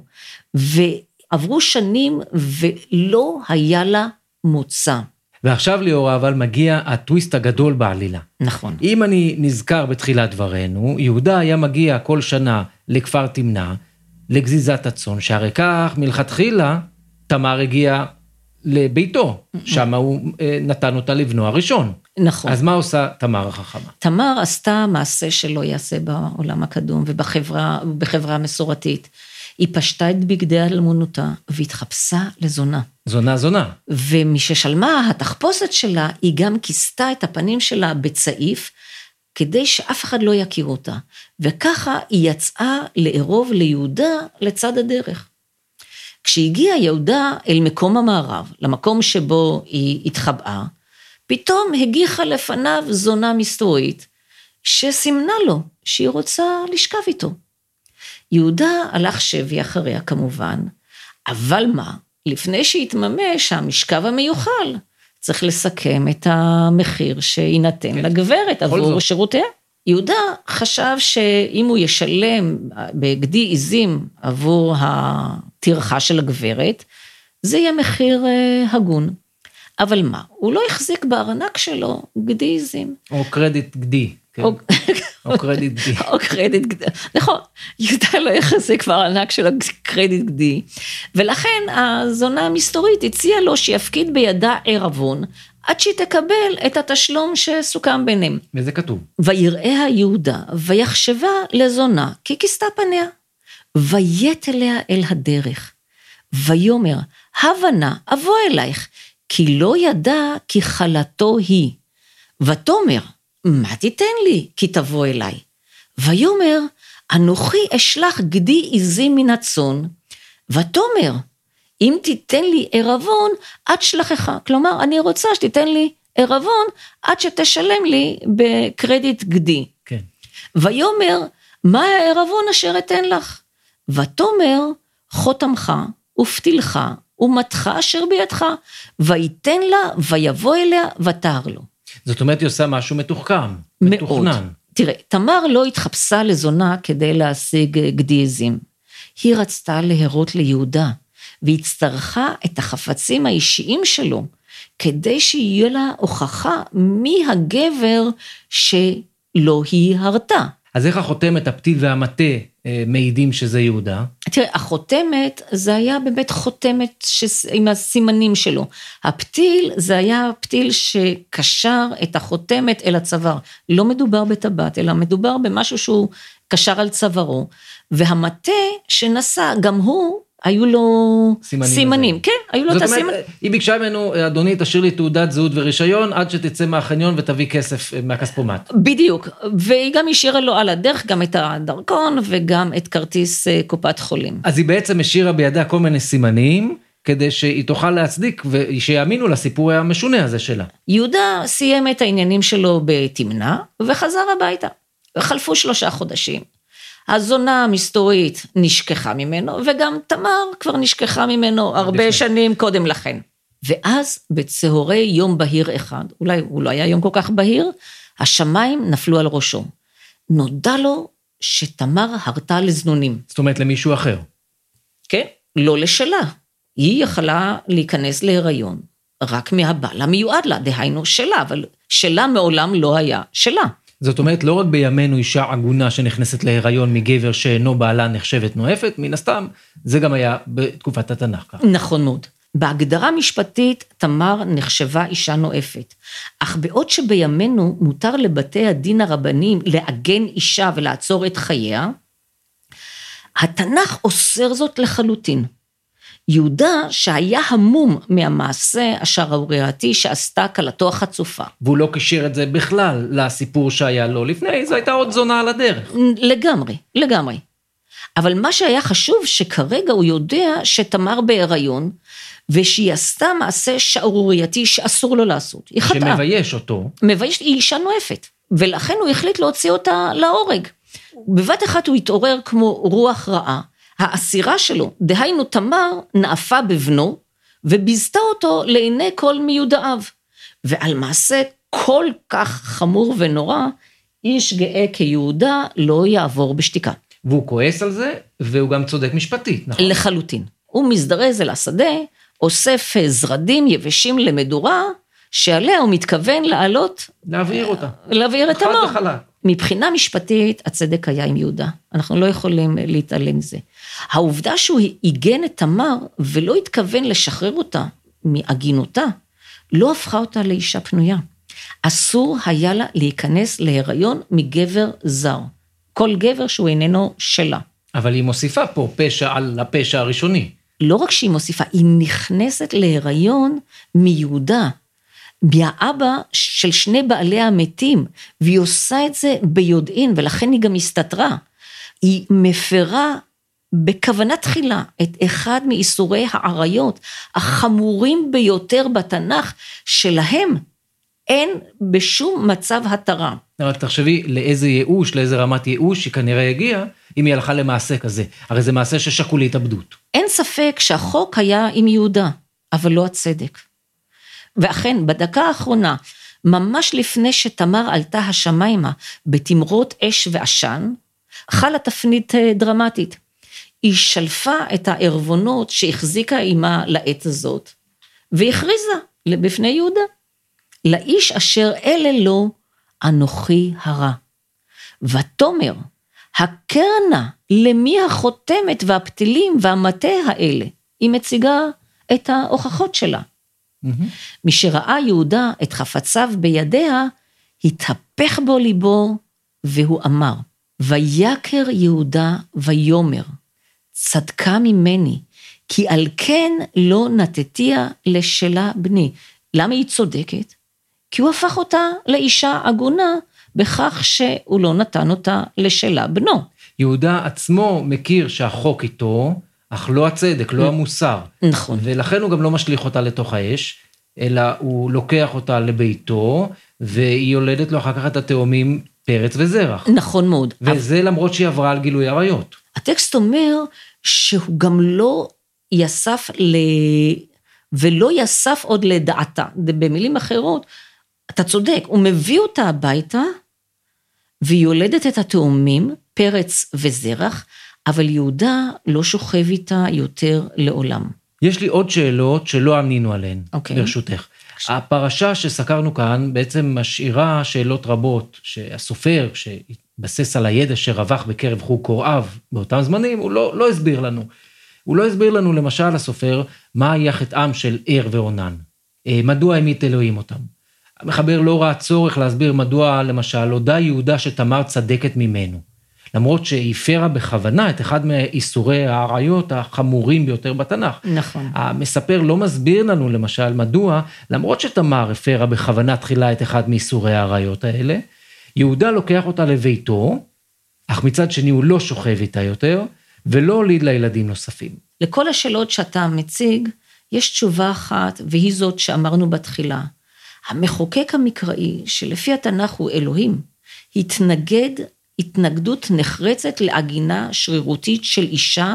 ועברו שנים, ולא היה לה מוצא. ועכשיו ליאורה, אבל מגיע הטוויסט הגדול בעלילה. נכון. אם אני נזכר בתחילת דברנו, יהודה היה מגיע כל שנה לכפר תמנה, לגזיזת הצאן, שהרי כך מלכתחילה, תמר הגיע לביתו, שם הוא נתן אותה לבנו הראשון. נכון. אז מה עושה תמר החכמה? תמר עשתה מעשה שלא יעשה בעולם הקדום, ובחברה, בחברה המסורתית. היא פשטה את בגדי אלמונותה, והתחפשה לזונה. זונה, זונה. ומששלמה התחפושת שלה, היא גם כיסתה את הפנים שלה בצעיף, כדי שאף אחד לא יכיר אותה. וככה היא יצאה לערוב ליהודה לצד הדרך. כשהגיעה יהודה אל מקום המערב, למקום שבו היא התחבאה, פתאום הגיחה לפניו זונה מסתורית, שסימנה לו שהיא רוצה לשכב איתו. יהודה הלך שבי אחריה כמובן, אבל מה? לפני שהתממש המשכב המיוחל, צריך לסכם את המחיר שיינתן כן. לגברת עבור שירותיה. יהודה חשב שאם הוא ישלם בגדי עיזים עבור הטרחה של הגברת, זה יהיה מחיר הגון. אבל מה? הוא לא החזיק בארנק שלו גדי עיזים. או קרדיט גדי. כן. או, או קרדיט גדי. או קרדיט גדי. נכון, יהודה לא יחסה כבר ענק של הקרדיט גדי. ולכן הזונה המסתורית הציעה לו שיפקיד בידה ערבון, עד שהיא תקבל את התשלום שסוכם ביניהם. וזה כתוב. ויראה היהודה, ויחשבה לזונה, כי כיסתה פניה. ויית אליה אל הדרך. ויאמר, הבנה, אבוא אלייך, כי לא ידע כי חלתו היא. ותאמר, מה תיתן לי, כי תבוא אליי? ויאמר, אנוכי אשלח גדי עזים מן הצאן. ותאמר, אם תיתן לי ערבון, עד שלחך. כלומר, אני רוצה שתיתן לי ערבון, עד שתשלם לי בקרדיט גדי. כן. ויאמר, מה הערבון אשר אתן לך? ותאמר, חותמך ופתילך ומתך אשר בידך, ויתן לה ויבוא אליה ותער לו. זאת אומרת, היא עושה משהו מתוחכם, מאוד. מתוכנן. תראה, תמר לא התחפשה לזונה כדי להשיג גדי עזים. היא רצתה להרות ליהודה, והצטרכה את החפצים האישיים שלו, כדי שיהיה לה הוכחה מי הגבר שלא היא הרתה. אז איך החותמת, הפתיל והמטה מעידים שזה יהודה? תראה, החותמת זה היה באמת חותמת ש... עם הסימנים שלו. הפתיל זה היה פתיל שקשר את החותמת אל הצוואר. לא מדובר בטבעת, אלא מדובר במשהו שהוא קשר על צווארו. והמטה שנשא, גם הוא, היו לו סימנים. סימנים. כן, היו לו את הסימנים. זאת אומרת, היא ביקשה ממנו, אדוני, תשאיר לי תעודת זהות ורישיון, עד שתצא מהחניון ותביא כסף מהכספומט. בדיוק, והיא גם השאירה לו על הדרך גם את הדרכון, וגם את כרטיס קופת חולים. אז היא בעצם השאירה בידה כל מיני סימנים, כדי שהיא תוכל להצדיק, ושיאמינו לסיפור המשונה הזה שלה. יהודה סיים את העניינים שלו בתמנה, וחזר הביתה. חלפו שלושה חודשים. הזונה המסתורית נשכחה ממנו, וגם תמר כבר נשכחה ממנו הרבה שנים קודם לכן. ואז בצהרי יום בהיר אחד, אולי הוא לא היה יום כל כך בהיר, השמיים נפלו על ראשו. נודע לו שתמר הרתה לזנונים. זאת אומרת למישהו אחר. כן, לא לשלה. היא יכלה להיכנס להיריון, רק מהבעל המיועד לה, דהיינו שלה, אבל שלה מעולם לא היה שלה. זאת אומרת, לא רק בימינו אישה עגונה שנכנסת להיריון מגבר שאינו בעלה נחשבת נואפת, מן הסתם, זה גם היה בתקופת התנ"ך. נכון מאוד. בהגדרה משפטית, תמר נחשבה אישה נואפת. אך בעוד שבימינו מותר לבתי הדין הרבניים לעגן אישה ולעצור את חייה, התנ"ך אוסר זאת לחלוטין. יהודה שהיה המום מהמעשה השערורייתי שעשתה כלתו החצופה. והוא לא קישר את זה בכלל לסיפור שהיה לו לפני, זו הייתה עוד זונה על הדרך. לגמרי, לגמרי. אבל מה שהיה חשוב שכרגע הוא יודע שתמר בהיריון, ושהיא עשתה מעשה שערורייתי שאסור לו לעשות. היא חטאה. שמבייש אותו. מבייש, היא אישה נואפת, ולכן הוא החליט להוציא אותה להורג. בבת אחת הוא התעורר כמו רוח רעה, האסירה שלו, דהיינו תמר, נאפה בבנו, וביזתה אותו לעיני כל מיודעיו. ועל מעשה כל כך חמור ונורא, איש גאה כיהודה לא יעבור בשתיקה. והוא כועס על זה, והוא גם צודק משפטית, נכון? לחלוטין. הוא מזדרז אל השדה, אוסף זרדים יבשים למדורה, שעליה הוא מתכוון לעלות. להבעיר אותה. להבעיר את תמר. חד וחלק. מבחינה משפטית, הצדק היה עם יהודה. אנחנו לא יכולים להתעלם מזה. העובדה שהוא עיגן את תמר, ולא התכוון לשחרר אותה מעגינותה, לא הפכה אותה לאישה פנויה. אסור היה לה להיכנס להיריון מגבר זר. כל גבר שהוא איננו שלה. אבל היא מוסיפה פה פשע על הפשע הראשוני. לא רק שהיא מוסיפה, היא נכנסת להיריון מיהודה, מהאבא של שני בעלי המתים, והיא עושה את זה ביודעין, ולכן היא גם הסתתרה. היא מפרה בכוונה תחילה את אחד מאיסורי העריות, החמורים ביותר בתנ"ך, שלהם אין בשום מצב התרה. רק תחשבי לאיזה ייאוש, לאיזה רמת ייאוש היא כנראה הגיעה, אם היא הלכה למעשה כזה. הרי זה מעשה ששקול להתאבדות. אין ספק שהחוק היה עם יהודה, אבל לא הצדק. ואכן, בדקה האחרונה, ממש לפני שתמר עלתה השמיימה בתמרות אש ועשן, חלה תפנית דרמטית. היא שלפה את הערבונות שהחזיקה עימה לעת הזאת, והכריזה בפני יהודה, לאיש אשר אלה לו אנוכי הרע. ותומר, הקרנה, למי החותמת והפתילים והמטה האלה? היא מציגה את ההוכחות שלה. Mm-hmm. מי שראה יהודה את חפציו בידיה, התהפך בו ליבו, והוא אמר, ויקר יהודה ויומר, צדקה ממני, כי על כן לא נתתיה לשלה בני. למה היא צודקת? כי הוא הפך אותה לאישה עגונה, בכך שהוא לא נתן אותה לשלה בנו. יהודה עצמו מכיר שהחוק איתו, אך לא הצדק, לא המוסר. נכון. ולכן הוא גם לא משליך אותה לתוך האש, אלא הוא לוקח אותה לביתו, והיא יולדת לו אחר כך את התאומים פרץ וזרח. נכון מאוד. וזה למרות שהיא עברה על גילוי עריות. הטקסט אומר שהוא גם לא יסף ל... ולא יסף עוד לדעתה. במילים אחרות, אתה צודק, הוא מביא אותה הביתה, והיא יולדת את התאומים, פרץ וזרח, אבל יהודה לא שוכב איתה יותר לעולם. יש לי עוד שאלות שלא ענינו עליהן, okay. ברשותך. הפרשה שסקרנו כאן בעצם משאירה שאלות רבות, שהסופר שהתבסס על הידע שרווח בקרב חוג קוראיו באותם זמנים, הוא לא, לא הסביר לנו. הוא לא הסביר לנו למשל הסופר, מה היה חטאם של ער ואונן. מדוע המית אלוהים אותם. המחבר לא ראה צורך להסביר מדוע למשל הודע יהודה שתמר צדקת ממנו. למרות שהיא הפרה בכוונה את אחד מאיסורי העריות החמורים ביותר בתנ"ך. נכון. המספר לא מסביר לנו למשל מדוע, למרות שתמר הפרה בכוונה תחילה את אחד מאיסורי העריות האלה, יהודה לוקח אותה לביתו, אך מצד שני הוא לא שוכב איתה יותר, ולא הוליד לילדים נוספים. לכל השאלות שאתה מציג, יש תשובה אחת, והיא זאת שאמרנו בתחילה. המחוקק המקראי, שלפי התנ"ך הוא אלוהים, התנגד התנגדות נחרצת לעגינה שרירותית של אישה,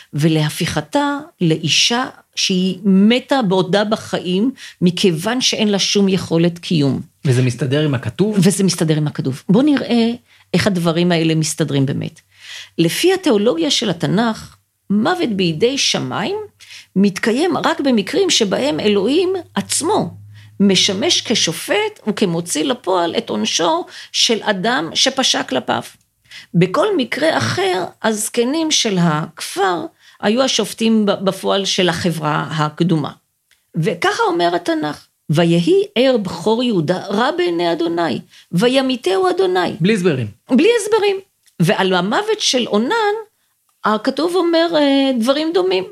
ולהפיכתה לאישה שהיא מתה בעודה בחיים, מכיוון שאין לה שום יכולת קיום. וזה מסתדר עם הכתוב? וזה מסתדר עם הכתוב. בוא נראה איך הדברים האלה מסתדרים באמת. לפי התיאולוגיה של התנ"ך, מוות בידי שמיים, מתקיים רק במקרים שבהם אלוהים עצמו, משמש כשופט וכמוציא לפועל את עונשו של אדם שפשע כלפיו. בכל מקרה אחר, הזקנים של הכפר היו השופטים בפועל של החברה הקדומה. וככה אומר התנ"ך, ויהי ער בכור יהודה רע בעיני אדוני, וימיתהו אדוני. בלי הסברים. בלי הסברים. ועל המוות של אונן, הכתוב אומר דברים דומים.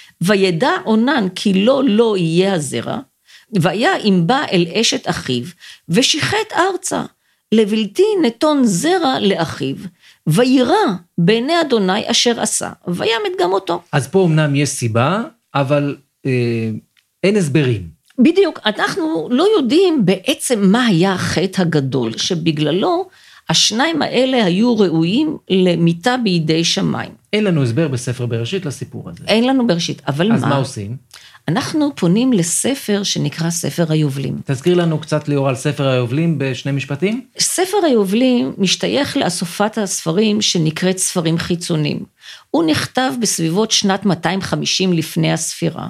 וידע אונן כי לא לא יהיה הזרע, והיה אם בא אל אשת אחיו, ושיחת ארצה, לבלתי נתון זרע לאחיו, וירא בעיני אדוני אשר עשה, וימת גם אותו. אז פה אמנם יש סיבה, אבל אה, אין הסברים. בדיוק, אנחנו לא יודעים בעצם מה היה החטא הגדול, שבגללו השניים האלה היו ראויים למיתה בידי שמיים. אין לנו הסבר בספר בראשית לסיפור הזה. אין לנו בראשית, אבל אז מה? מה עושים? אנחנו פונים לספר שנקרא ספר היובלים. תזכיר לנו קצת ליאור על ספר היובלים בשני משפטים. ספר היובלים משתייך לאסופת הספרים שנקראת ספרים חיצונים. הוא נכתב בסביבות שנת מאתיים וחמישים לפני הספירה.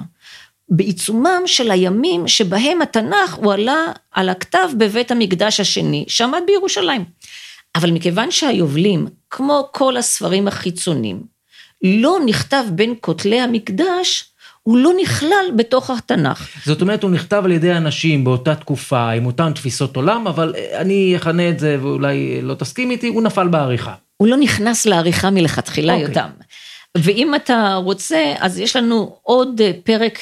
בעיצומם של הימים שבהם התנ"ך הוא עלה על הכתב בבית המקדש השני, שעמד בירושלים. אבל מכיוון שהיובלים, כמו כל הספרים החיצונים, לא נכתב בין כותלי המקדש, הוא לא נכלל בתוך התנ"ך. זאת אומרת, הוא נכתב על ידי אנשים באותה תקופה, עם אותן תפיסות עולם, אבל אני אכנה את זה, ואולי לא תסכים איתי, הוא נפל בעריכה. הוא לא נכנס לעריכה מלכתחילה אוקיי. יותר. ואם אתה רוצה, אז יש לנו עוד פרק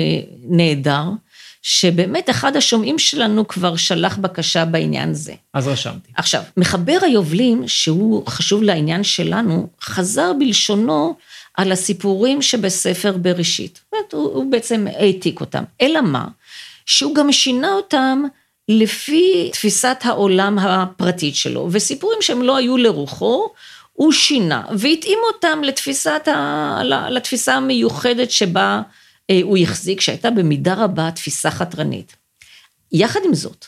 נהדר, שבאמת אחד השומעים שלנו כבר שלח בקשה בעניין זה. אז רשמתי. עכשיו, מחבר היובלים, שהוא חשוב לעניין שלנו, חזר בלשונו על הסיפורים שבספר בראשית. זאת אומרת, הוא, הוא בעצם העתיק אותם. אלא מה? שהוא גם שינה אותם לפי תפיסת העולם הפרטית שלו, וסיפורים שהם לא היו לרוחו, הוא שינה, והתאים אותם לתפיסת ה... לתפיסה המיוחדת שבה הוא יחזיק, שהייתה במידה רבה תפיסה חתרנית. יחד עם זאת,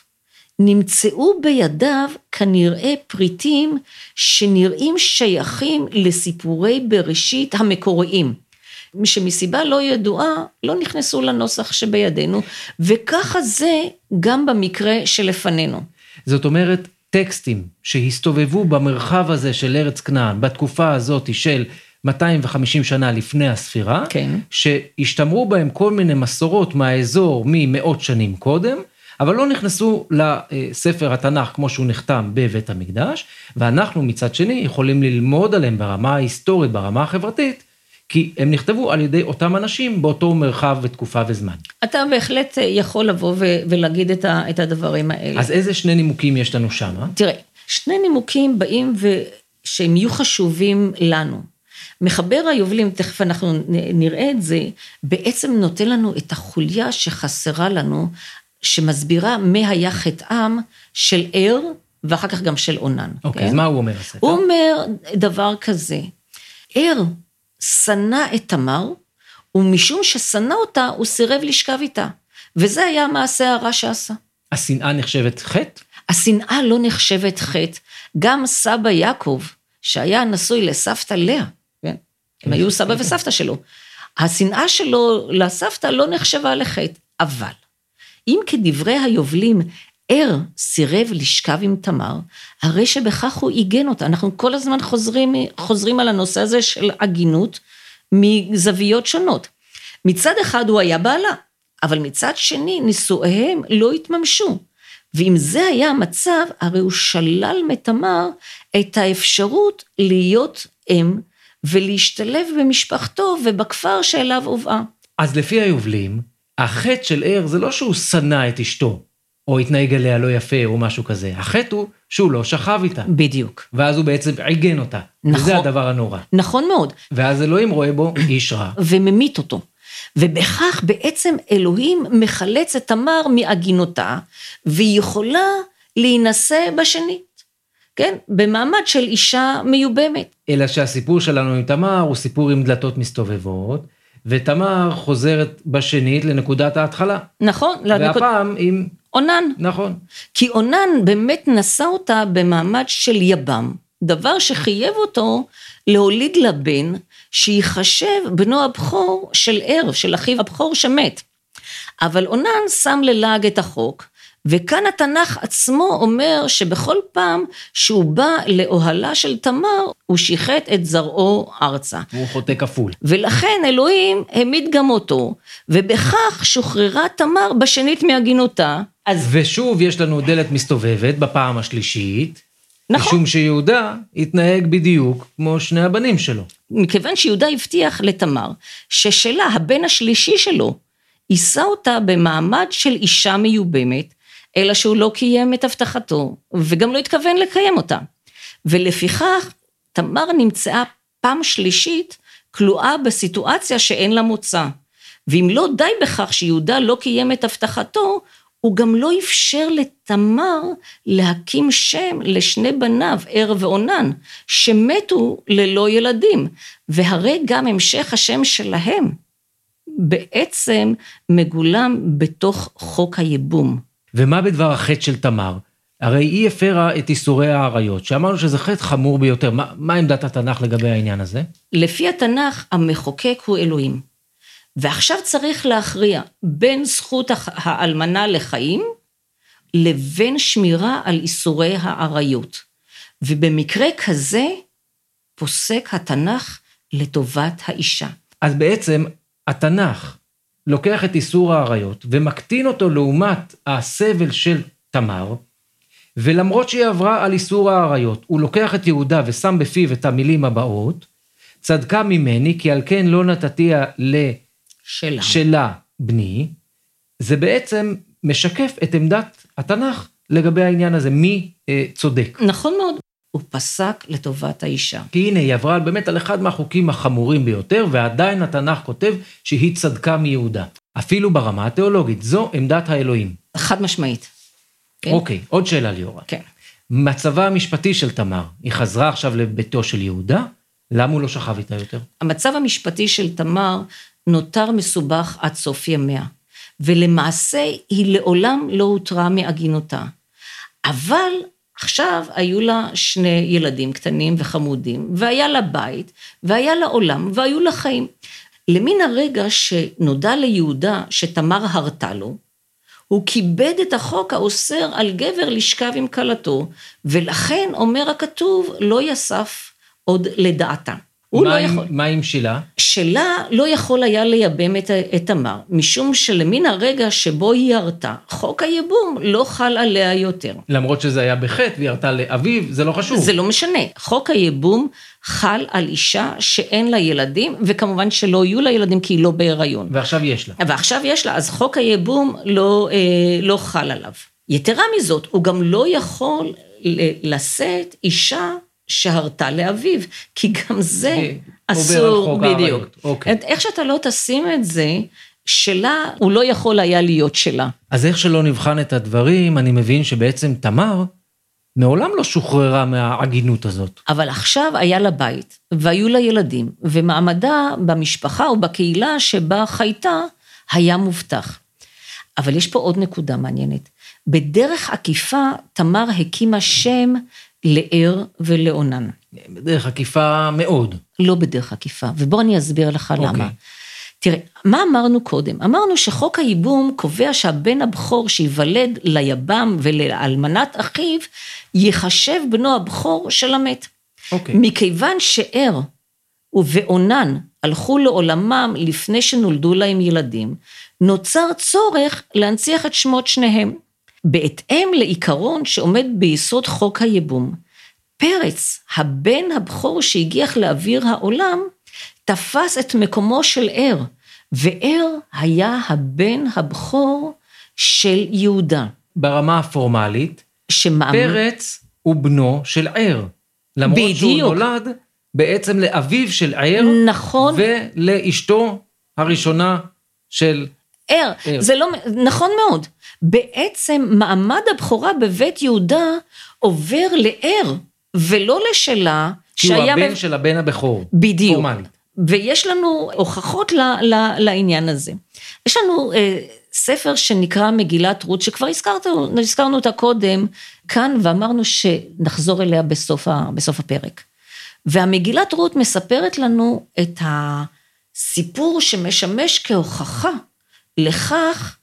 נמצאו בידיו כנראה פריטים שנראים שייכים לסיפורי בראשית המקוריים, שמסיבה לא ידועה לא נכנסו לנוסח שבידינו, וככה זה גם במקרה שלפנינו. זאת אומרת, טקסטים שהסתובבו במרחב הזה של ארץ כנען, בתקופה הזאת של מאתיים וחמישים שנה לפני הספירה, כן. שהשתמרו בהם כל מיני מסורות מהאזור ממאות שנים קודם, אבל לא נכנסו לספר התנ"ך כמו שהוא נחתם בבית המקדש, ואנחנו מצד שני יכולים ללמוד עליהם ברמה ההיסטורית, ברמה החברתית, כי הם נכתבו על ידי אותם אנשים באותו מרחב ותקופה וזמן. אתה בהחלט יכול לבוא ולהגיד את הדברים האלה. אז איזה שני נימוקים יש לנו שם? תראה, שני נימוקים באים ושהם יהיו חשובים לנו. מחבר היובלים, תכף אנחנו נראה את זה, בעצם נותן לנו את החוליה שחסרה לנו, שמסבירה מה היה חטאם של ער, ואחר כך גם של עונן. אוקיי, אז מה הוא אומר הספר? הוא אומר דבר כזה, ער שנא את תמר, ומשום ששנא אותה, הוא סירב לשכב איתה. וזה היה המעשה הרע שעשה. השנאה נחשבת חטא? השנאה לא נחשבת חטא. גם סבא יעקב, שהיה נשוי לסבתא לאה, כן? הם היו סבא וסבתא שלו. השנאה שלו לסבתא לא נחשבה לחטא. אבל, אם כדברי היובלים, ער סירב לשכב עם תמר, הרי שבכך הוא עיגן אותה. אנחנו כל הזמן חוזרים, חוזרים על הנושא הזה של הגינות מזוויות שונות. מצד אחד הוא היה בעלה, אבל מצד שני נישואיהם לא התממשו. ואם זה היה המצב, הרי הוא שלל מתמר את האפשרות להיות אם ולהשתלב במשפחתו ובכפר שאליו הובאה. אז לפי היובלים, החטא של ער זה לא שהוא שנא את אשתו, או התנהג עליה לא יפה או משהו כזה. החטא הוא שהוא לא שכב איתה. בדיוק. ואז הוא בעצם עיגן אותה. נכון. וזה הדבר הנורא. נכון מאוד. ואז אלוהים רואה בו איש רע. וממית אותו. ובכך בעצם אלוהים מחלץ את תמר מעגינותה, והיא יכולה להינשא בשנית. כן? במעמד של אישה מיובמת. אלא שהסיפור שלנו עם תמר הוא סיפור עם דלתות מסתובבות, ותמר חוזרת בשנית לנקודת ההתחלה. נכון. והפעם לנקוד... עם... עונן. נכון. כי עונן באמת נשא אותה במעמד של יבם, דבר שחייב אותו להוליד לבן, שיחשב בנו הבכור של ער, של אחיו הבכור שמת. אבל עונן שם ללעג את החוק, וכאן התנ"ך עצמו אומר שבכל פעם שהוא בא לאוהלה של תמר, הוא שיחת את זרעו ארצה. הוא חוטא כפול. ולכן אלוהים העמיד גם אותו, ובכך שוחררה תמר בשנית מהגינותה. אז... ושוב יש לנו דלת מסתובבת בפעם השלישית, נכון. משום שיהודה התנהג בדיוק כמו שני הבנים שלו. מכיוון שיהודה הבטיח לתמר, ששלה, הבן השלישי שלו, יישא אותה במעמד של אישה מיובמת, אלא שהוא לא קיים את הבטחתו, וגם לא התכוון לקיים אותה. ולפיכך, תמר נמצאה פעם שלישית, כלואה בסיטואציה שאין לה מוצא. ואם לא די בכך שיהודה לא קיים את הבטחתו, הוא גם לא אפשר לתמר להקים שם לשני בניו, ער ועונן, שמתו ללא ילדים, והרי גם המשך השם שלהם, בעצם מגולם בתוך חוק היבום. ומה בדבר החטא של תמר? הרי היא הפרה את איסורי העריות, שאמרנו שזה חטא חמור ביותר. מה, מה עמדת התנ"ך לגבי העניין הזה? לפי התנ"ך, המחוקק הוא אלוהים. ועכשיו צריך להכריע בין זכות האלמנה לחיים, לבין שמירה על איסורי העריות. ובמקרה כזה, פוסק התנ"ך לטובת האישה. אז בעצם התנ"ך לוקח את איסור העריות, ומקטין אותו לעומת הסבל של תמר, ולמרות שהיא עברה על איסור העריות, הוא לוקח את יהודה ושם בפיו את המילים הבאות, צדקה ממני, כי על כן לא נתתיה לשלה שלה בני, זה בעצם משקף את עמדת התנ"ך לגבי העניין הזה, מי אה, צודק. נכון מאוד. הוא פסק לטובת האישה. כי הנה, היא עברה באמת על אחד מהחוקים החמורים ביותר, ועדיין התנ"ך כותב שהיא צדקה מיהודה. אפילו ברמה התיאולוגית, זו עמדת האלוהים. חד משמעית. כן? אוקיי, עוד שאלה ליאורה. כן. מצבה המשפטי של תמר, היא חזרה עכשיו לביתו של יהודה, למה הוא לא שכב איתה יותר? המצב המשפטי של תמר נותר מסובך עד סוף ימיה, ולמעשה היא לעולם לא הותרה מעגינותה. אבל עכשיו היו לה שני ילדים קטנים וחמודים, והיה לה בית, והיה לה עולם, והיו לה חיים. למין הרגע שנודע ליהודה שתמר הרתה לו, הוא כיבד את החוק האוסר על גבר לשכב עם כלתו, ולכן אומר הכתוב, לא יסף עוד לדעתה. מה, לא עם, יכול... מה עם שלה? שלה לא יכול היה לייבם את, את תמר, משום שלמן הרגע שבו היא ירתה, חוק היבום לא חל עליה יותר. למרות שזה היה בחטא והיא ירתה לאביו, זה לא חשוב. זה לא משנה. חוק היבום חל על אישה שאין לה ילדים, וכמובן שלא יהיו לה ילדים כי היא לא בהיריון. ועכשיו יש לה. ועכשיו יש לה, אז חוק היבום לא, אה, לא חל עליו. יתרה מזאת, הוא גם לא יכול לשאת אישה שהרתה לאביו, כי גם זה אסור בדיוק. אוקיי. איך שאתה לא תשים את זה, שלה הוא לא יכול היה להיות שלה. אז איך שלא נבחן את הדברים, אני מבין שבעצם תמר מעולם לא שוחררה מהעגינות הזאת. אבל עכשיו היה לה בית, והיו לה ילדים, ומעמדה במשפחה או בקהילה שבה חייתה, היה מובטח. אבל יש פה עוד נקודה מעניינת. בדרך עקיפה, תמר הקימה שם לער ולעונן. בדרך עקיפה מאוד. לא בדרך עקיפה, ובוא אני אסביר לך okay. למה. תראה, מה אמרנו קודם? אמרנו שחוק הייבום קובע שהבן הבכור שיוולד ליבם ולאלמנת אחיו, יחשב בנו הבכור של המת. Okay. מכיוון שער ועונן הלכו לעולמם לפני שנולדו להם ילדים, נוצר צורך להנציח את שמות שניהם. בהתאם לעיקרון שעומד ביסוד חוק הייבום, פרץ, הבן הבכור שהגיח לאוויר העולם, תפס את מקומו של ער, וער היה הבן הבכור של יהודה. ברמה הפורמלית, שמאמר... פרץ הוא בנו של ער, למרות בדיוק. שהוא נולד בעצם לאביו של ער, נכון. ולאשתו הראשונה של ער. זה לא, נכון מאוד. בעצם מעמד הבכורה בבית יהודה עובר לער, ולא לשלה, כי הוא הבן מב... של הבן הבכור. בדיוק. פורמלית. ויש לנו הוכחות ל, ל, לעניין הזה. יש לנו אה, ספר שנקרא מגילת רות, שכבר הזכרנו, הזכרנו אותה קודם, כאן, ואמרנו שנחזור אליה בסוף, ה, בסוף הפרק. והמגילת רות מספרת לנו את הסיפור שמשמש כהוכחה לכך,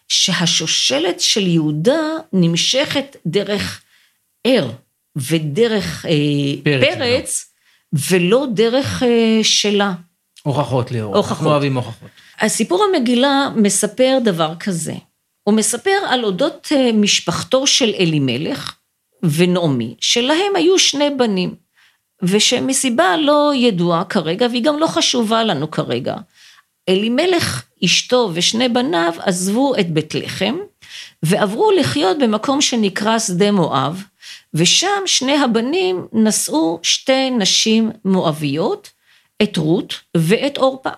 שהשושלת של יהודה נמשכת דרך ער ודרך אה, פרץ, פרץ ולא דרך אה, שלה. הוכחות ליאור, הוכחות. אנחנו אוהבים הוכחות. הסיפור המגילה מספר דבר כזה, הוא מספר על אודות אה, משפחתו של אלימלך ונעמי, שלהם היו שני בנים, ושמסיבה לא ידועה כרגע, והיא גם לא חשובה לנו כרגע, אלימלך אשתו ושני בניו עזבו את בית לחם, ועברו לחיות במקום שנקרא שדה מואב, ושם שני הבנים נשאו שתי נשים מואביות, את רות ואת אורפה.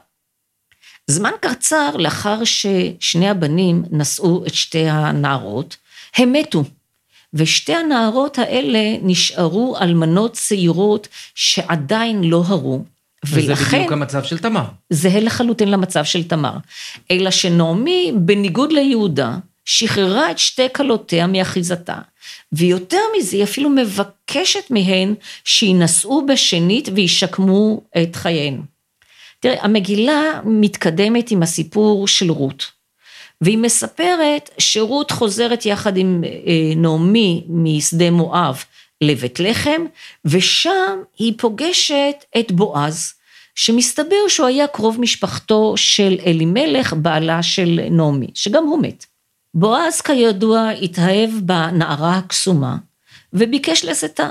זמן קצר לאחר ששני הבנים נשאו את שתי הנערות, הם מתו, ושתי הנערות האלה נשארו אלמנות צעירות שעדיין לא הרו, וזה ולכן, בדיוק המצב של תמר. זה לחלוטין למצב של תמר. אלא שנעמי, בניגוד ליהודה, שחררה את שתי כלותיה מאחיזתה, ויותר מזה, היא אפילו מבקשת מהן, שינסעו בשנית וישקמו את חייהן. תראה, המגילה מתקדמת עם הסיפור של רות, והיא מספרת שרות חוזרת יחד עם נעמי משדה מואב, לבית לחם, ושם היא פוגשת את בועז, שמסתבר שהוא היה קרוב משפחתו של אלימלך, בעלה של נעמי, שגם הוא מת. בועז כידוע התאהב בנערה הקסומה, וביקש לשאתה,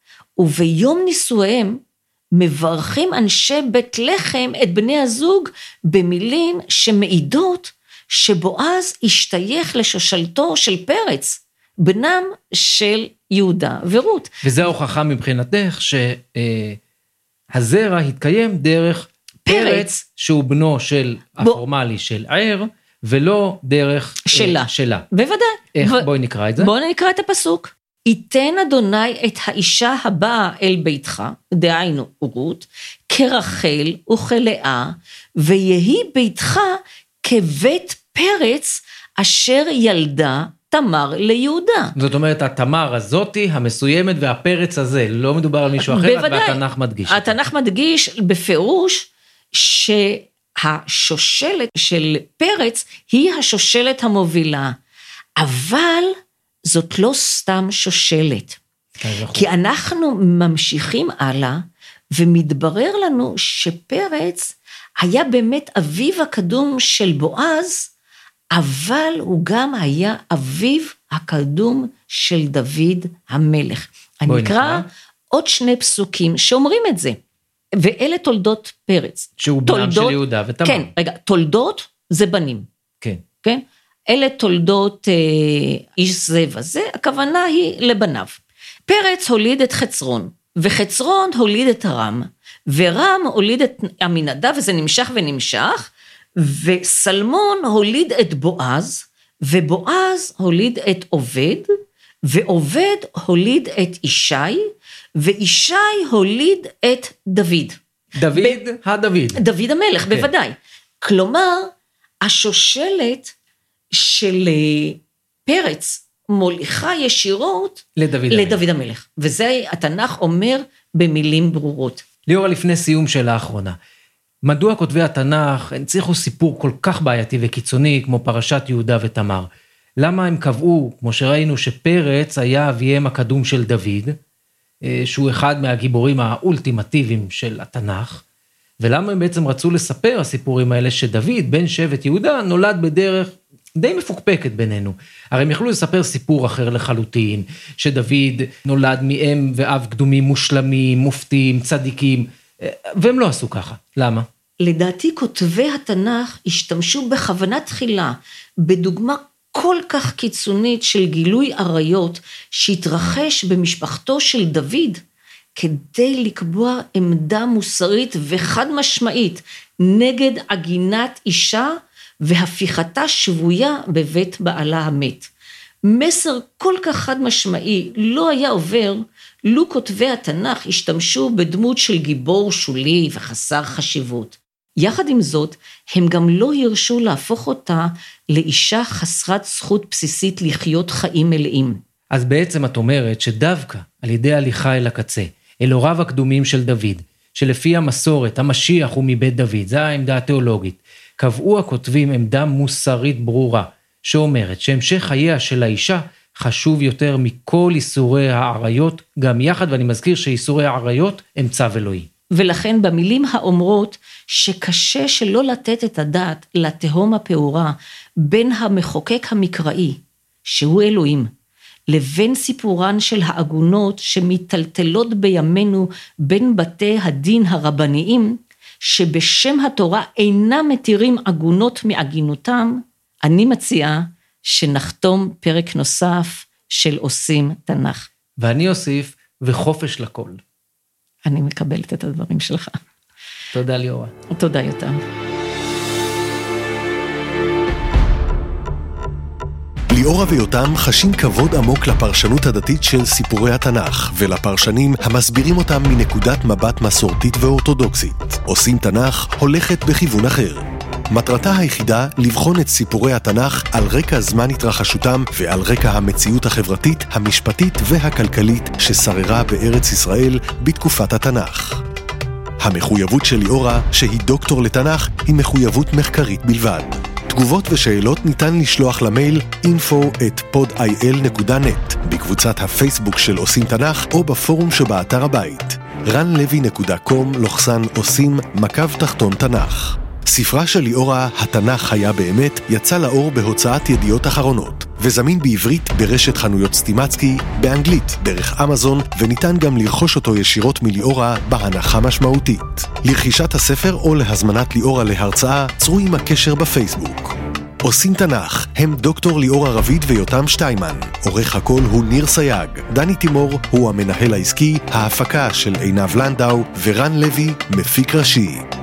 וביום נישואיהם, מברכים אנשי בית לחם את בני הזוג, במילים שמעידות שבועז השתייך לשושלתו של פרץ, בנם של יהודה ורות. וזה ההוכחה מבחינתך שהזרע התקיים דרך פרץ, פרץ שהוא בנו של הפורמלי של ער, ולא דרך שלה. שלה. בוודאי. איך? ו... בואי נקרא את זה. בואי נקרא את הפסוק. ייתן אדוני את האישה הבאה אל ביתך, דהיינו רות, כרחל וכלאה, ויהי ביתך כבית פרץ, אשר ילדה תמר ליהודה. זאת אומרת, התמר הזאתי, המסוימת, והפרץ הזה, לא מדובר על מישהו אחר, בוודאי, והתנ"ך מדגיש. התנ"ך מדגיש בפירוש, שהשושלת של פרץ, היא השושלת המובילה. אבל זאת לא סתם שושלת. כי אנחנו ממשיכים הלאה, ומתברר לנו שפרץ היה באמת אביו הקדום של בועז, אבל הוא גם היה אביו הקדום של דוד המלך. אני אקרא עוד שני פסוקים שאומרים את זה, ואלה תולדות פרץ. שהוא בנם של יהודה ותמר. כן, רגע, תולדות זה בנים. כן. כן? אלה תולדות אה, איש זה וזה, הכוונה היא לבניו. פרץ הוליד את חצרון, וחצרון הוליד את רם, ורם הוליד את עמינדב, וזה נמשך ונמשך, וסלמון הוליד את בועז, ובועז הוליד את עובד, ועובד הוליד את ישי, וישי הוליד את דוד. דוד ב- הדוד. דוד המלך, כן. בוודאי. כלומר, השושלת של פרץ מוליכה ישירות לדוד, לדוד המלך. המלך. וזה התנ"ך אומר במילים ברורות. ליאורה, לפני סיום שאלה האחרונה. מדוע כותבי התנ"ך הנציחו סיפור כל כך בעייתי וקיצוני כמו פרשת יהודה ותמר? למה הם קבעו, כמו שראינו, שפרץ היה אביהם הקדום של דוד, שהוא אחד מהגיבורים האולטימטיביים של התנ"ך, ולמה הם בעצם רצו לספר הסיפורים האלה שדוד, בן שבט יהודה, נולד בדרך די מפוקפקת בינינו. הרי הם יכלו לספר סיפור אחר לחלוטין, שדוד נולד מאם ואב קדומים מושלמים, מופתים, צדיקים, והם לא עשו ככה. למה? לדעתי כותבי התנ"ך השתמשו בכוונה תחילה, בדוגמה כל כך קיצונית של גילוי עריות שהתרחש במשפחתו של דוד, כדי לקבוע עמדה מוסרית וחד משמעית נגד עגינת אישה והפיכתה שבויה בבית בעלה המת. מסר כל כך חד משמעי לא היה עובר, לו כותבי התנ"ך השתמשו בדמות של גיבור שולי וחסר חשיבות. יחד עם זאת, הם גם לא הרשו להפוך אותה לאישה חסרת זכות בסיסית לחיות חיים מלאים. אז בעצם את אומרת שדווקא על ידי הליכה אל הקצה, אל הוריו הקדומים של דוד, שלפי המסורת, המשיח הוא מבית דוד, זו העמדה התיאולוגית, קבעו הכותבים עמדה מוסרית ברורה, שאומרת שהמשך חייה של האישה חשוב יותר מכל איסורי העריות, גם יחד, ואני מזכיר שאיסורי העריות הם צו אלוהי. ולכן במילים האומרות שקשה שלא לתת את הדעת לתהום הפעורה בין המחוקק המקראי, שהוא אלוהים, לבין סיפורן של העגונות שמטלטלות בימינו בין בתי הדין הרבניים, שבשם התורה אינם מתירים עגונות מעגינותם, אני מציעה שנחתום פרק נוסף של עושים תנ"ך. ואני אוסיף, וחופש לכל. אני מקבלת את הדברים שלך. תודה ליאורה. תודה יותם. ליאורה ויותם חשים כבוד עמוק לפרשנות הדתית של סיפורי התנ"ך, ולפרשנים המסבירים אותם מנקודת מבט מסורתית ואורתודוקסית. עושים תנ"ך הולכת בכיוון אחר. מטרתה היחידה לבחון את סיפורי התנ"ך על רקע זמן התרחשותם ועל רקע המציאות החברתית, המשפטית והכלכלית ששררה בארץ ישראל בתקופת התנ"ך. המחויבות של ליאורה, שהיא דוקטור לתנ"ך, היא מחויבות מחקרית בלבד. תגובות ושאלות ניתן לשלוח למייל info at podil dot net בקבוצת הפייסבוק של עושים תנ"ך או בפורום שבאתר הבית רן-לוי נקודה קום לוחסן עושים מקו תחתון תנ"ך. ספרה של ליאורה, התנ"ך היה באמת, יצא לאור בהוצאת ידיעות אחרונות, וזמין בעברית ברשת חנויות סטימצקי, באנגלית דרך אמזון, וניתן גם לרכוש אותו ישירות מליאורה בהנחה משמעותית. לרכישת הספר או להזמנת ליאורה להרצאה, צרו עם הקשר בפייסבוק. עושים תנ"ך, הם דוקטור ליאורה רביד ויותם שטיימן. עורך הכל הוא ניר סייג. דני תימור הוא המנהל העסקי, ההפקה של עינב לנדאו, ורן לוי מפיק ראשי.